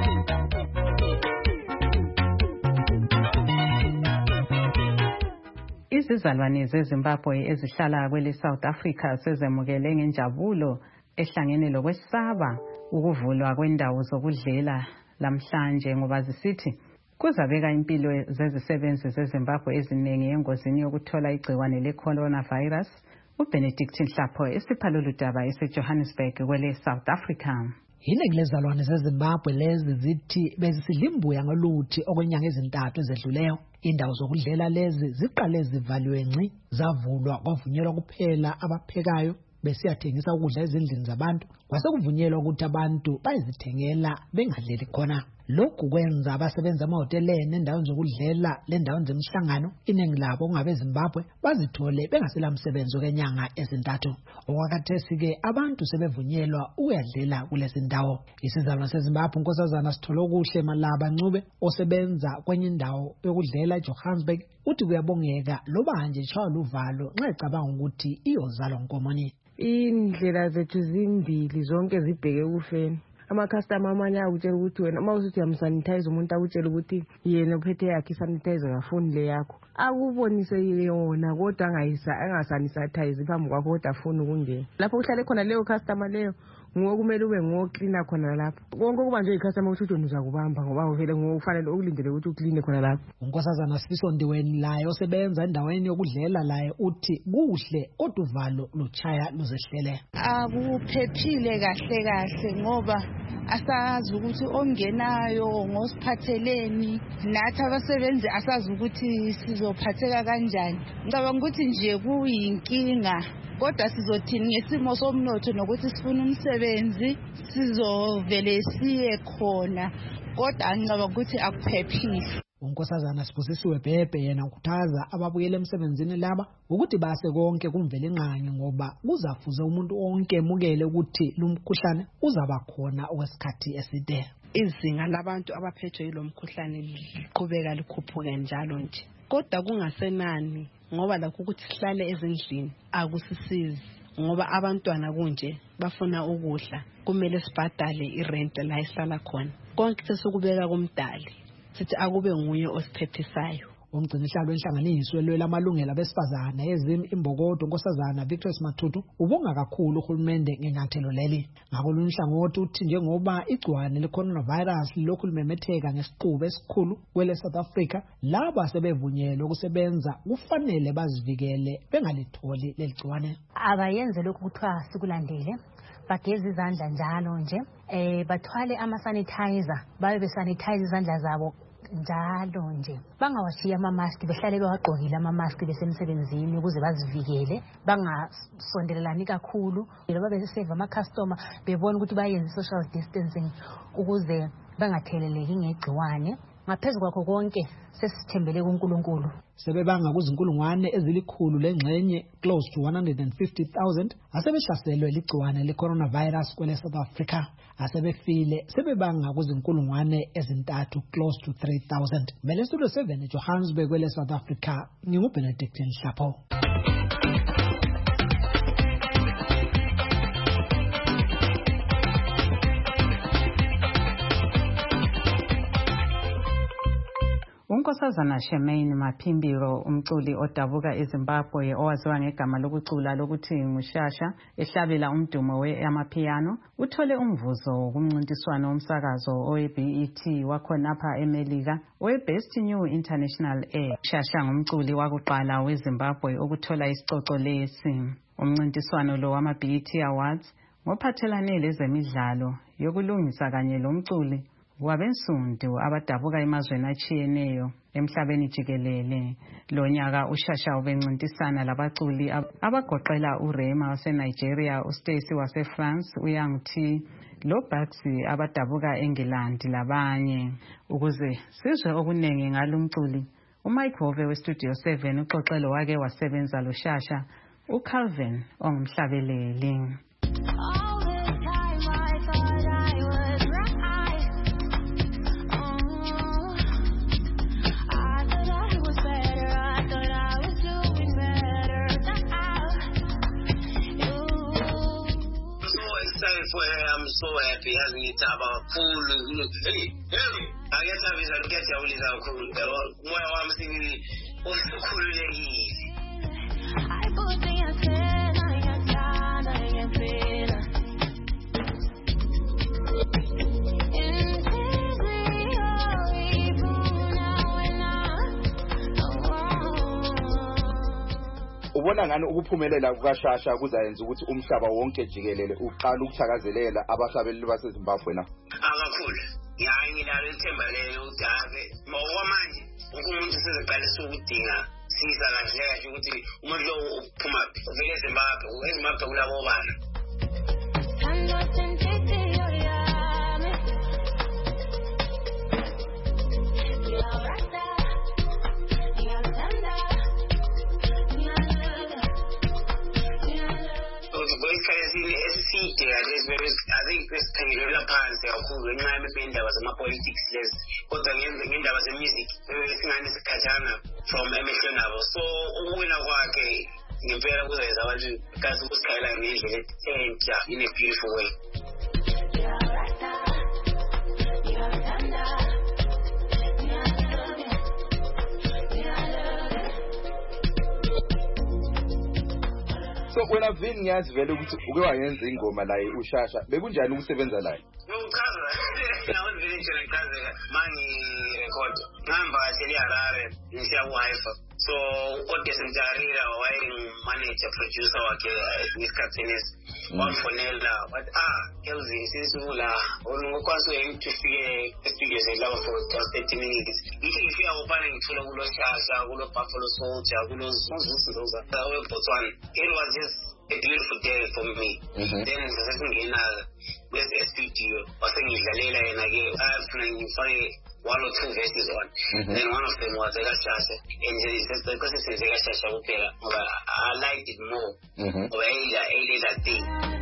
Izizalwane zeZimbabwe ezihlala kwele South Africa sezemukele ngenjabulo ehlangene lokwesaba ukuvulwa kwendawo zokudlela lamhlanje ngoba zisithi kuzabeka impilo zezisebenzi zeZimbabwe eziningi engozini yokuthola igciwane le-coronavirus. uBenedict Nhlapho esiphalolu daba eseJohannesburg kwele South Africa. Iningi lezalwane zeZimbabwe lezi zithi bezisidlimbuya ngoluthi okwenyanga ezintathu ezedluleyo. Indawo zokudlela lezi ziqale zivaliwe ngci zavulwa kwavunyelwa kuphela abaphekayo besiyathengisa ukudla ezindlini zabantu kwase kuvunyelwa ukuthi abantu bayizithengela bengadleli khona. lokhu kwenza abasebenza amahoteleni nendaweni zokudlela lendaweni zemhlangano iningi labo ongabe Zimbabwe bazithole bengasela msebenzi kenyanga ezintathu. Okwakhathesi ke abantu sebevunyelwa ukuyadlela kulezi ndawo. Isizalwane seZimbabwe unkosazana Sithole kuhle Malaba Ncube osebenza kwenye indawo yokudlela eJohannesburg uthi kuyabongeka loba nje tshaya luvalo nxa ecabanga ukuthi iyozalwa nkomoni. Indlela zethu zimbili zonke zibheke kufeni. Ama-customer amanye akutshela ukuthi wena uma usuthi uyamsanitize umuntu akutshela ukuthi yena uphethe yakhe isanitizer ngafoni le yakho. Akubonise yona kodwa angasanitize phambi kwakho kodwa afuni ukungena. Lapho kuhlale khona leyo customer leyo ngokumele ube ngocleaner khona lapho. Konke kuba nje icustomer ukuthi uza kubamba ngoba uvele ngokufanele ukulindele ukuthi uclean khona lapho. Unkosazana Sifiso Ndiweni laye osebenza endaweni yokudlela laye uthi kuhle kodwa uvalo luchaya luzehlele. Akuphephile kahle kahle ngoba asazi ukuthi ongenayo ngosiphatheleni nathi abasebenzi asazi ukuthi sizophatheka kanjani. Ngicabanga ukuthi nje kuyinkinga kodwa sizothini ngesimo somnotho nokuthi sifuna umsebenzi sizovele siye khona kodwa ngicabanga ukuthi akuphephile. Unkosazana Sibusisiwe Bhebhe yena ukhuthaza ababuyele emsebenzini laba ukuthi base konke kumvele inqangi ngoba kuzafuze umuntu onke emukele ukuthi lumkhuhlane uzaba khona okwesikhathi eside. Izinga labantu abaphethwe yilomkhuhlane liqhubeka likhuphuke njalo nje kodwa kungasenani ngoba lakho ukuthi sihlale ezindlini akusisizi ngoba abantwana kunje bafuna ukudla kumele sibhadale irent la isihlala khona konke sesukubeka kumdali sithi akube nguye osiphephisayo. Umgcinihlalo wenhlanganiso elwela amalungelo abesifazana ezimi imbokodo unkosazana Victorious Mathutu ubonga kakhulu uhulumende ngenyathelo leli. Ngakolunye uhlangothi uthi njengoba igcwane le-coronavirus lokhu limemetheka ngesiqubu esikhulu kwele South Africa, laba sebevunyelwe ukusebenza kufanele bazivikele bengalitholi leli gcwane. Abayenze lokhu kuthiwa sikulandele, bageze izandla njalo nje, eh bathwale ama-sanitizer, babe besanitize izandla zabo njalo nje, bangawashiya ama-mask, behlale bewagqokile ama-mask besemsebenzini ukuze bazivikele, bangasondelelani kakhulu, babe save ama-customer bebona ukuthi bayenze social distancing ukuze bangatheleleki ngegciwane. Ngaphezu kwakho konke sesithembele kuNkulunkulu. Sebebanga kuzinkulungwane ezilikhulu lengxenye close to one hundred fifty thousand asebehlaselwe ligciwane le-coronavirus kwele South Africa. Asebefile sebebanga kuzinkulungwane ezintathu close to three thousand. Mele Studio seven eJohannesburg kwele South Africa, nginguBenedict Nhlapho. Unkosazana Shemaine Maphimbiro umculi odabuka eZimbabwe owaziwa ngegama lokucula lokuthi nguShasha ehlabela umdumo we-amapiano uthole umvuzo kumncintiswano womsakazo owe-B E T wakhonapha eMelika we-Best New International Act. Shasha ngumculi wakuqala weZimbabwe ukuthola isicoco lesi. Umncintiswano lo wama-B E T Awards ngophathelane lezemidlalo yokulungisa kanye lomculi wabensundu abadabuka emazweni atshiyeneyo emhlabeni jikelele. Lo nyaka uShasha ubencintisana labaculi abagoqela uRema waseNigeria, uStacy waseFrance, uYoung T, loBugsy abadabuka eNgilandi labanye. Ukuze sizwe okuningi ngalumculi, uMike Hove weStudio seven uxoxelo wake wasebenza loShasha uCalvin ongumhlabeleli. I'm so happy having it about cool. Hey, hey, I guess I was a get your little cool. Well, I'm singing what's so cool easy. I put me a fan, I got tired, I got feel. Ubona ngani ukuphumelela kukaShasha kuzayenza ukuthi umhlaba wonke jikelele uqala ukuthakazelela abahlabeleli baseZimbabwe na? Akakhulu. Yayi nginalo ithemba lelo ukuthi ave ngoba manje umuntu sezeqalisa ukudinga siza kahle kahle ukuthi umuntu lo uphuma vele eZimbabwe, eZimbabwe kulabo bana. phansi kakhulu ngenxa yemendaba zama-politics lezi kodwa ngendaba ze-music singane sikhatshana from emehlweni abo so ukuwina kwakhe ngempela kuzenza abantu kazi ukusikhayela ngendlela entsha in a beautiful way. So wena Vin ngiyazi vele ukuthi uke wayenza ingoma la uShasha bekunjani ukusebenza la? Ngikuchaza nawo vele nje ngichaza mangi record ngihamba kahle eHarare ngisiya ku-Haifa so uDesentarira wiring manager producer wakhe ngesikhathini wafonela but ah Kelvin sisula ngokwazi ukufike e-studio zelabo for thirty minutes ngithi ngifika ubani ngithola kulo Shasha kulo Buffalo Soldier kulo Zuzuza weBotswana. It was just a beautiful day for me. Mm-hmm. Then sasingena kwe-studio wasengidlalela yena ke afuna ngifake one or two verses on. Mm-hmm. Then one of them was Shasha and because it's Shasha kuphela ngoba I liked it more. Mm-hmm. Ngoba eyila eyila thing.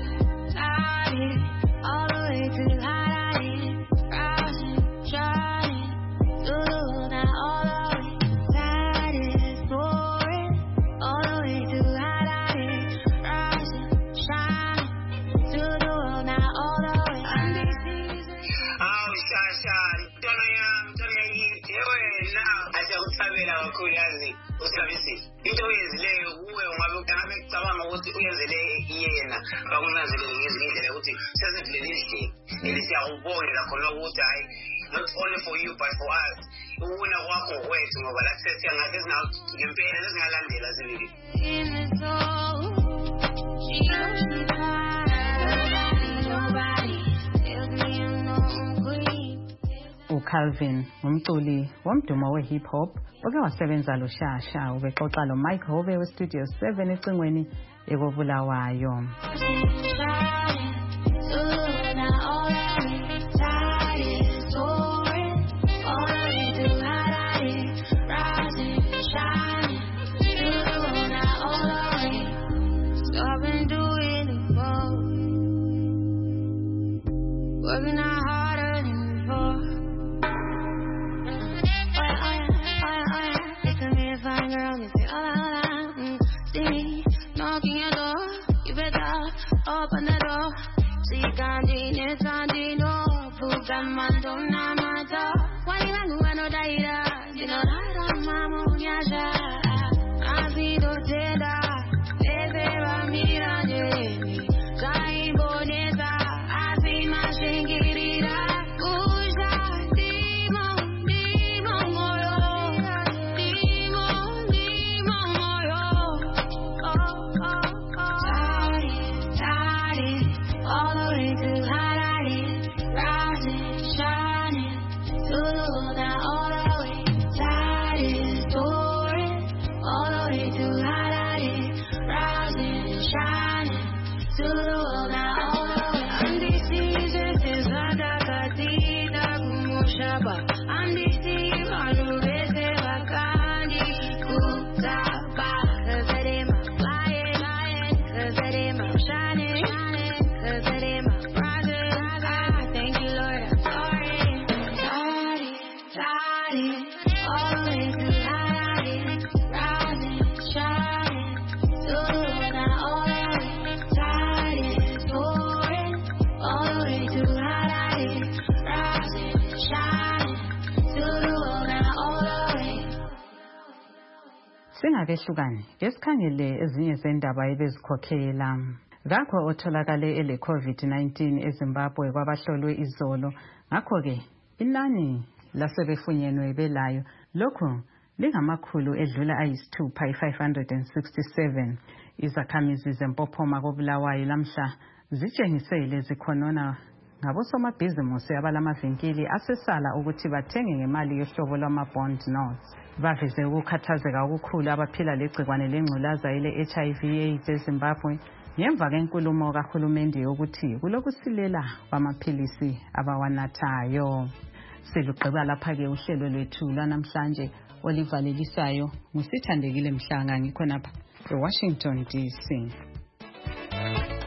All the way to the high, rising, shining, through the all the way, tide is pouring. All the way to the high, rising, shining, through the world now all the way. Oh, Shasha, don't I am, don't I eat? Now, I shall tell you our curiosity. Usabisi into ezileyo kuwe ungabe uqhabe cabanga ukuthi uyenzele yena bakunanzele ngezindlela ukuthi sesivele endlini elisiyaubonela khona ukuthi hayi not only for you but for us ubona kwakho wethu ngoba la sesiyangathi sina ngempela lesingalandela sibili uCalvin umculi womdumo we-hip hop oke wasebenza lo Shasha ubexoxa lo Mike Hove we-Studio seven ecingweni ekobulawayo. Working out harder than before. Fine girl, you say, hola, hola, mm, see me knocking your door. You better open the door. See, candy, it's candy, no. Put that man down, I'm a dog. Why you want to know that? You know that I'm my moon, yeah, I see those data. They say, I'm here, I'm here. Try bonita. I see my shingirita. Singakehlukani esikhangele ezinye zendaba ebezikhokhela ngakho otholakale ele COVID nineteen eZimbabwe kwabahlolwe izolo ngakho ke inani lasebefunyenwe belayo lokhu lingamakhulu edlula ayisithupha five hundred sixty-seven. Izakhamizi zempophoma kobulawayo lamhla zitshengisele zikhonona ngabosomabhizimusi abalamavinkili asesala ukuthi bathenge ngemali yohlobo lwama-bond notes. Baveze ukukhathazeka okukhulu abaphila legcikwane lengculaza ele-H I V AIDS eZimbabwe ngemva kenkulumo kahulumende yokuthi kulokusilela kwamaphilisi abawanathayo. Selugqiba lapha-ke uhlelo lwethu lwanamhlanje olivalelisayo ngusithandekile Mhlanga ngikhonapha eWashington D C.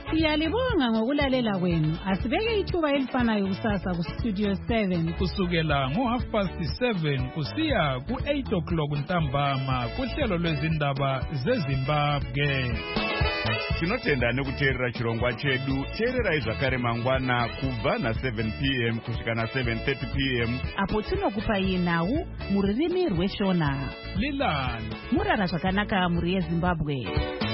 Siyalibonga ngokulalela kwenu. Asibeke ithuba elifanayo kusasa ku Studio seven kusukela ngo half past seven kusiya ku eight o'clock ntambama kuhlelo lwezindaba zeZimbabwe. Tinotenda nekuteerera chirongwa chedu. Teererai zvakare mangwana kubva na seven p m kusvika na seven thirty p m apo tinokupai nhau mururimi rweshona. Lilani murara zvakanaka muri yeZimbabwe.